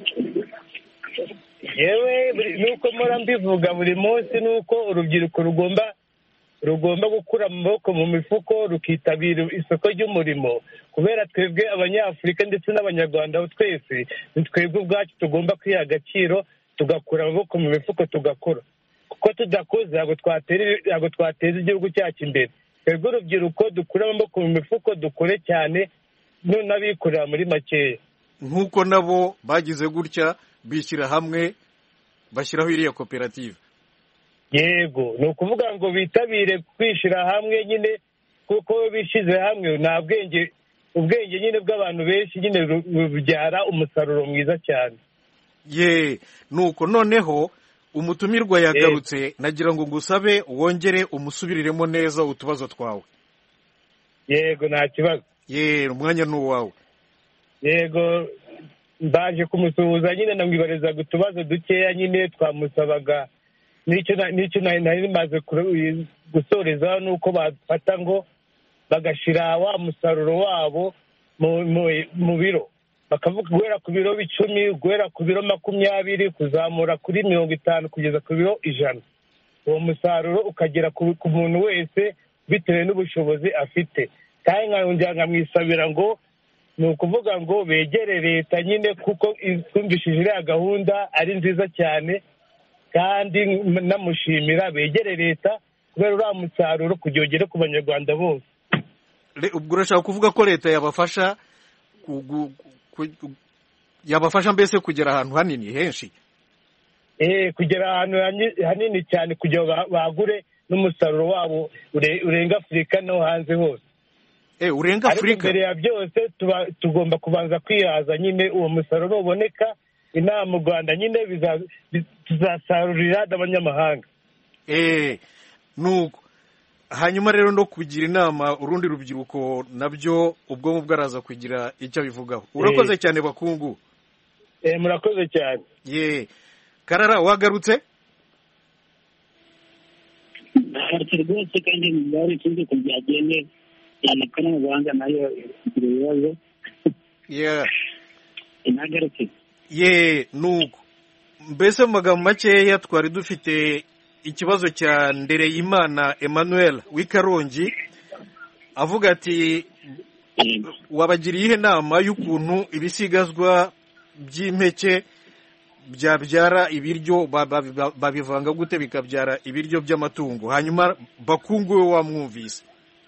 Yewe nuko mora mbivuga buri munsi, nuko urubyiruko rugomba gukura amaboko mu mifuko rukitabira isoko ry'umurimo, kubera twebwe abanyafurika ndetse n'abanyarwanda twese ni twebwe ubwacu tugomba kwiha agaciro, tugakura amaboko mu mifuko tugakora. Kuko tudakoze ntabwo twateza igihugu cyacu imbere. Twebwe urubyiruko dukura amaboko mu mifuko, dukore cyane, none abikorera muri makeya. Nk'uko nabo bagize gutya bishyira hamwe bashyiraho iriya koperative. Yego, ni ukuvuga ngo bitabire kwishyira hamwe nyine, kuko bishyize hamwe nta ubwenge nyine bw'abantu benshi nyine bubyara umusaruro mwiza cyane. Nuko noneho umutumirwa yagarutse, nagira ngo ngusabe wongere umusubiriremo neza utubazo twawe. Yego nta kibazo. Umwanya ni uwawe. Yego, mbaje kumusuhuza nyine, namwibariza utubazo dukeya nyine twamusabaga. N'icyo nari maze gusoreza nuko bafata ngo bagashira wa musaruro wabo mu biro, bakavuga guhera ku biro 10, guhera ku biro 20, kuzamura kuri 50 kugeza ku biro 100. Uwo musaruro ukagera ku muntu wese bitewe n'ubushobozi afite. Kandi nkamwisabira ngo ni ukuvuga ngo begere leta nyine, kuko twumvishije iriya gahunda ari nziza cyane, kandi namushimira begere leta kubera uriya musaruro kugira ugere ku banyarwanda bose. ubwo urashaka kuvuga ko leta yabafasha yabafasha mbese kugera ahantu hanini henshi? Kugera ahantu hanini cyane kugira ngo bagure n'umusaruro wabo urenga Afurika no hanze hose. Urenga Afurika? Ariko mbere ya byose tugomba kubanza kwihaza nyine uwo musaruro uboneka inaha mu Rwanda nyine tuzasarurira n'abanyamahanga. Nuko hanyuma rero no kugira inama urundi rubyiruko nabyo ubwonko bwaraza kugira icyo abivugaho. Urakoze cyane Bakungu. Murakoze cyane. Karara wagarutse? Nagarutse rwose kandi mbari sinzi ko byagende cyane ko mu Rwanda nayo igira ibibazo. Nagarutse. Nuko mbese mu magambo makeya twari dufite ikibazo cya Ndereyimana Emmanuel w'Ikarongi avuga ati wabagiriye ihe nama y'ukuntu ibisigazwa by'impeke byabyara ibiryo babivanga gute bikabyara ibiryo by'amatungo. Hanyuma Bakungu we wamwumvise?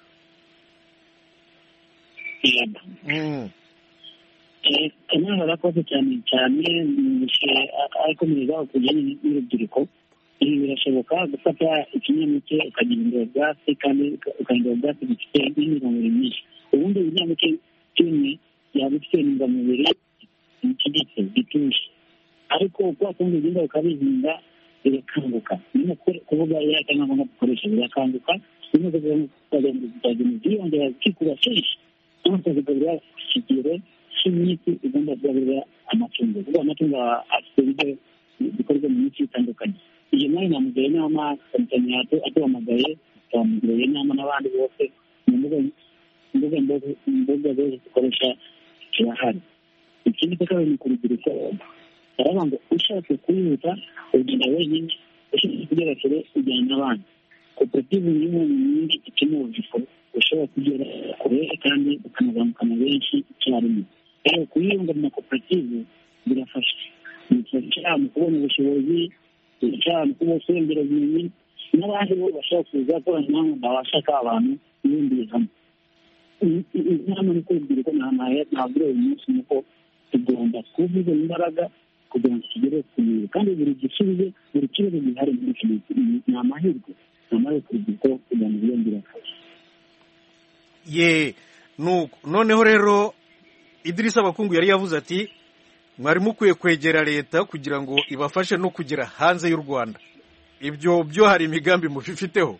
Inama arakoze cyane ariko mwiza kujyanye n'urubyiruko. Ibi birashoboka gufata ikinyampeke ukagihindura ubwatsi kandi ukahindura ubwatsi bifite intungamubiri nyinshi. Ubundi ibinyampeke kimwe byaba bifite intungamubiri ziciriritse zituje, ariko kwa kundi ugenda ukabihinga birakanguka. Niyo kuvuga cyangwa ngo gukoresha birakanguka, bimwe bikagenda byiyongera bikikuba kenshi, cyangwa ukazigaburira ku kigero cy'iminsi ugomba kugaburira amatungo, kuko amatungo afite ibiryo bikorwa mu minsi itandukanye. Iyo nayo namugaye inama cyane atuhamagaye twamugiriye inama n'abandi bose mu mbuga zose dukoresha kirahari. Ikindi ko kabiri ku rubyiruko aravuga ngo ushatse kwihuta ugenda wenyine, ushaka kugera kure ujyana n'abandi. Koperative ni imwe mu nyinshi ituma urubyiruko ushobora kugera kure kandi ukanazamukana benshi icyarimwe. Rero kuyunga mu makoperative birafasha, bifasha mu kubona ubushobozi, cyane kuba usengera ubumenyi n'abandi bo bashaka kuza korana babashaka abantu n'ibindi hamwe. Inama ni ko urubyiruko ntabwo uyu munsi nuko tugomba kuvuza imbaraga kugira ngo tugere ku ntego, kandi buri kibazo gihari muri iki gihe ni amahirwe ku rubyiruko kugira ngo biyongere akazi. Noneho rero Idirisa Bakungu yari yavuze ati mwari mukwiye kwegera leta kugira ngo ibafashe no kugera hanze y'u Rwanda. Ibyo byo hari imigambi mufifiteho?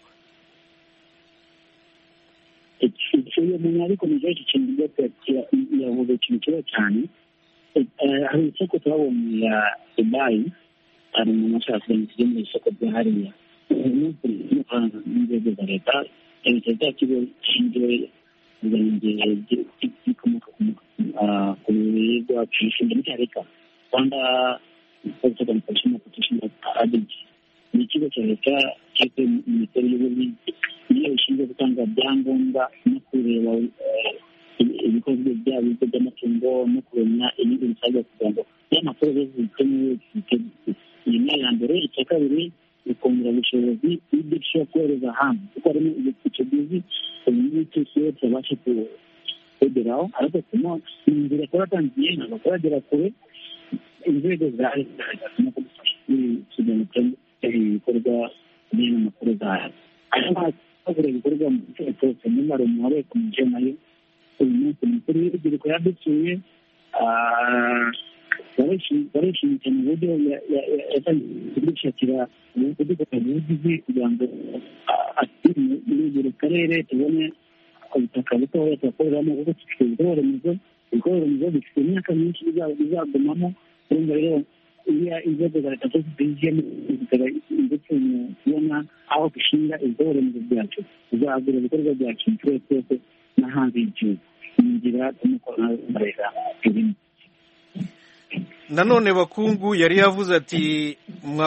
Uyu muntu ariko mu gihe cy'ikintu yavuze ikintu kiba cyane. Hari isoko twabonye ya Dubai, hari umuntu ashaka kujya kujya mu isoko rya hariya. Inzego za leta leta kigo gishinzwe gikomoka ku biribwa byinshi muri Leta Rwanda Consumer Protection Agency. Ni ikigo cya leta cyitwa Minisiteri y'Ubuhinzi, niyo ishinzwe gutanga ibyangombwa no kureba ibikozwe byabo by'amatungo no kumenya ibindi bisabwa kugira ngo y'amakuru bikenewe. Iyi ni iya mbere. Icya kabiri ni kongera ubushobozi bw'ibyo dushobora kohereza hanze, kuko harimo igice byizi ibintu cyose tubasha kugeraho, ariko ni inzira twatangiye ntabwo turagera kure. Inzego za leta no kudufasha kugira ngo ibikorwa by'amakuru zayo hanyuma bagura ibikorwa mu gice cyose n'umara umubare ku muje nayo. Uyu munsi umukuru w'urubyiruko yadusuye, barishimye cyane uburyo yatangiye kudushakira kudufasha ubuvugizi kugira ngo muri buri karere tubone ubutaka butoya tugakoreramo, kuko dufite ibikorwa remezo bifite imyaka myinshi bizagumamo. Urumva rero iyo inzego za leta zose zijyemo ndetse mu kubona aho dushinga ibikorwa remezo byacu, tuzagura ibikorwa byacu mu turere twose no hanze y'igihugu. Ni inzira tumukorana na leta turimo. Nanone Bakungu yari yavuze ati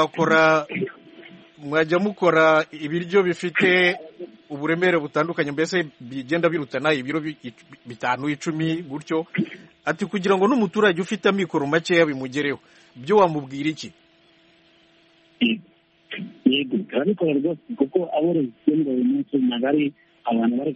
mwajya mukora ibiryo bifite uburemere butandukanye, mbese bigenda birutana ibiro 5-10 gutyo, ati kugira ngo n'umuturage ufite amikoro makeya bimugereho, byo wamubwira iki? yego turabikora rwose kuko aborozi icyenda buri munsi ntabwo ari abantu bari.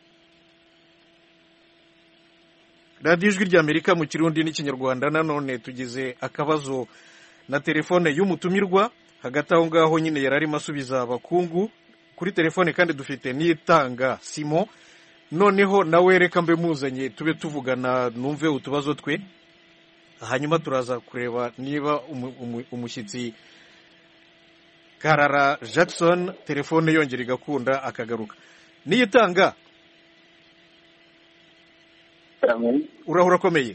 radiyo ijwi ry'amerika mu kirundi n'ikinyarwanda. nanone tugize akabazo na telefone y'umutumirwa hagati aho ngaho nyine yari arimo asubiza abakungu kuri telefone, kandi dufite Niyitanga Simon. noneho nawe reka mbe muzanye tube tuvugana numve utubazo twe, hanyuma turaza kureba niba umushyitsi Karara Jackson telefone yongera igakunda akagaruka. Niyitanga, urahura akomeye?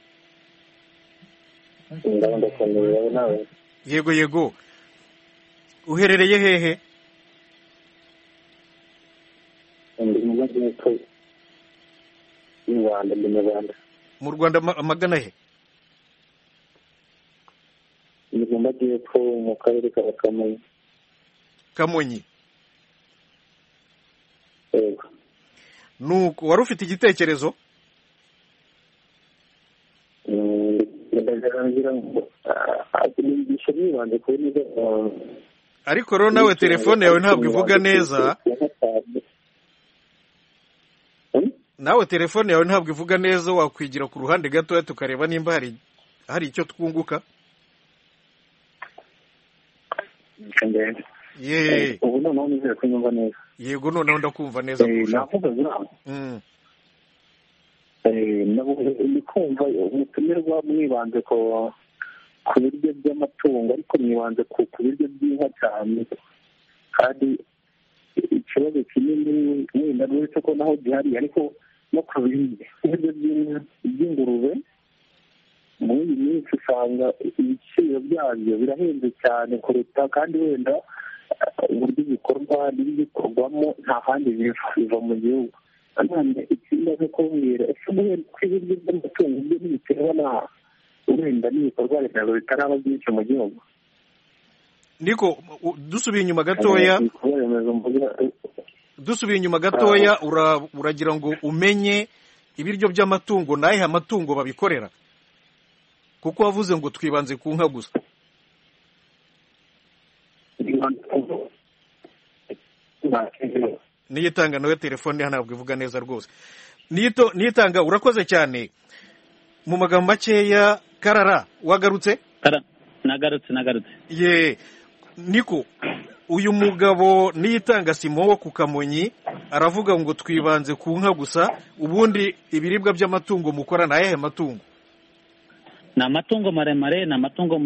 yego yego, uherereye hehe? mu Rwanda magana he? mu majyepfo mu karere ka Kamonyi. Kamonyi. yego. nuko wari ufite igitekerezo? ariko rero nawe telefone yawe ntabwo ivuga neza. nawe telefone yawe ntabwo ivuga neza, wakwigira ku ruhande gatoya tukareba nimba hari icyo twunguka. ubu noneho nizere ko nyumva neza. yego noneho ndakumva neza kurushaho. ndi kumva umutumirwa mwibanze ku biryo by'amatungo, ariko mwibanze ku biryo by'inka cyane, kandi ikibazo kinini wenda uretse ko naho gihari, ariko no ku biryo by'ingurube muri iyi minsi usanga ibiciro byabyo birahenze cyane kuruta, kandi wenda uburyo bikorwa n'ibikorwamo nta handi biva mu gihugu. nanone ikindi cyo kubwira ese guhera ku ibiryo by'amatungo byo ntibiterwa na wenda n'ibikorwa remezo bitaraba byinshi mu gihugu. niko dusubiye inyuma gatoya uragira ngo umenye ibiryo by'amatungo n'ayihe amatungo babikorera, kuko wavuze ngo twibanze ku nka gusa. Niyitanga nawe telefone ntabwo ivuga neza rwose. Niyitanga urakoze cyane. mu magambo makeya, Karara wagarutse? Nagarutse. Ye niko uyu mugabo Niyitanga Simon wo ku Kamonyi aravuga ngo twibanze ku nka gusa, ubundi ibiribwa by'amatungo mukora nayehe matungo? Ni amatungo maremare, ni amatungo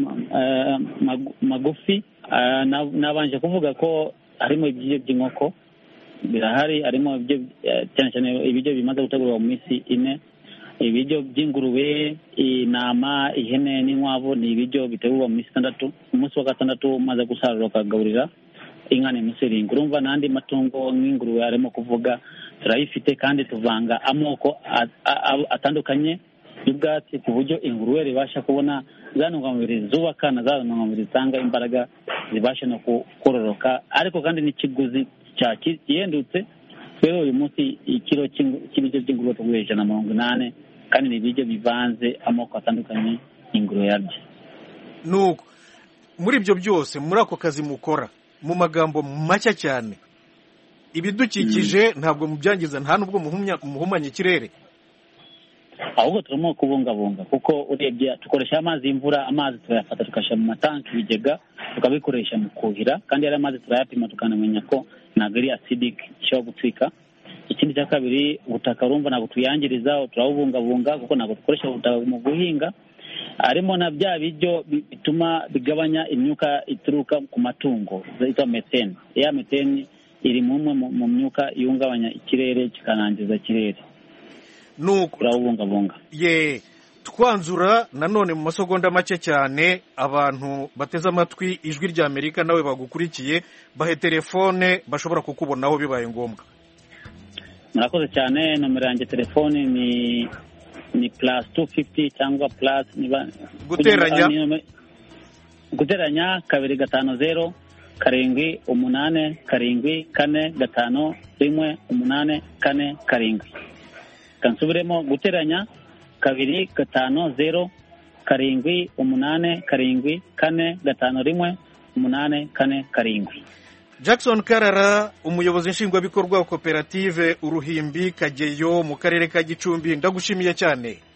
magufi. Nabanje kuvuga ko harimo ibiryo by'inkoko birahari, harimo cyane cyane ibiryo bimaze gutegurwa mu minsi ine. Ibiryo by'ingurube, intama, ihene n'inkwavu ni ibiryo bitegurwa mu minsi 6. Umunsi wa 6 umaze gusarura ukagaburira inka ni minsi 7. Urumva n'andi matungo nk'ingurube arimo kuvuga turayifite, kandi tuvanga amoko atandukanye y'ubwatsi ku buryo ingurube ribasha kubona za ntungamubiri zubaka na za ntungamubiri zitanga imbaraga zibasha no kororoka, ariko kandi n'ikiguzi kihendutse. Rero uyu munsi ikiro cy'ibiryo by'ingurube tuguhe 180, kandi ni ibiryo bivanze amoko atandukanye ingurube yaryo. Nuko muri ibyo byose, muri ako kazi mukora, mu magambo make cyane, ibidukikije ntabwo mubyangiza, nta nubwo muhumanya ikirere? Ahubwo turimo kubungabunga, kuko urebye dukoresha amazi y'imvura, amazi turayafata tukashyira mu matanki, ibigega tukabikoresha mu kuhira, kandi ari amazi turayapima tukanamenya ko ntabwo ari acidic ishobora gutwika. Ikindi cya kabiri, ubutaka urumva ntabwo tuyangiriza, turabubungabunga kuko ntabwo dukoresha ubutaka mu guhinga. Harimo na bya biryo bituma bigabanya imyuka ituruka ku matungo zitwa methane. Ya methane iri mu myuka ihungabanya ikirere kikanangiza ikirere. Nuko turabubungabunga. Ye twanzura nanone mu masegonda make cyane, abantu bateze amatwi ijwi rya Amerika nawe bagukurikiye, bahe telefone bashobora kukubonaho bibaye ngombwa. Murakoze cyane. Nomero yanjye telefone ni +250 cyangwa plus niba guteranya 250 787 4 5 1 kansubiremo guteranya 250 787 4 5 1 8-4-7. Jackson Karara, umuyobozi nshingwabikorwa wa koperative Uruhimbi Kageyo mu karere ka Gicumbi, ndagushimiye cyane.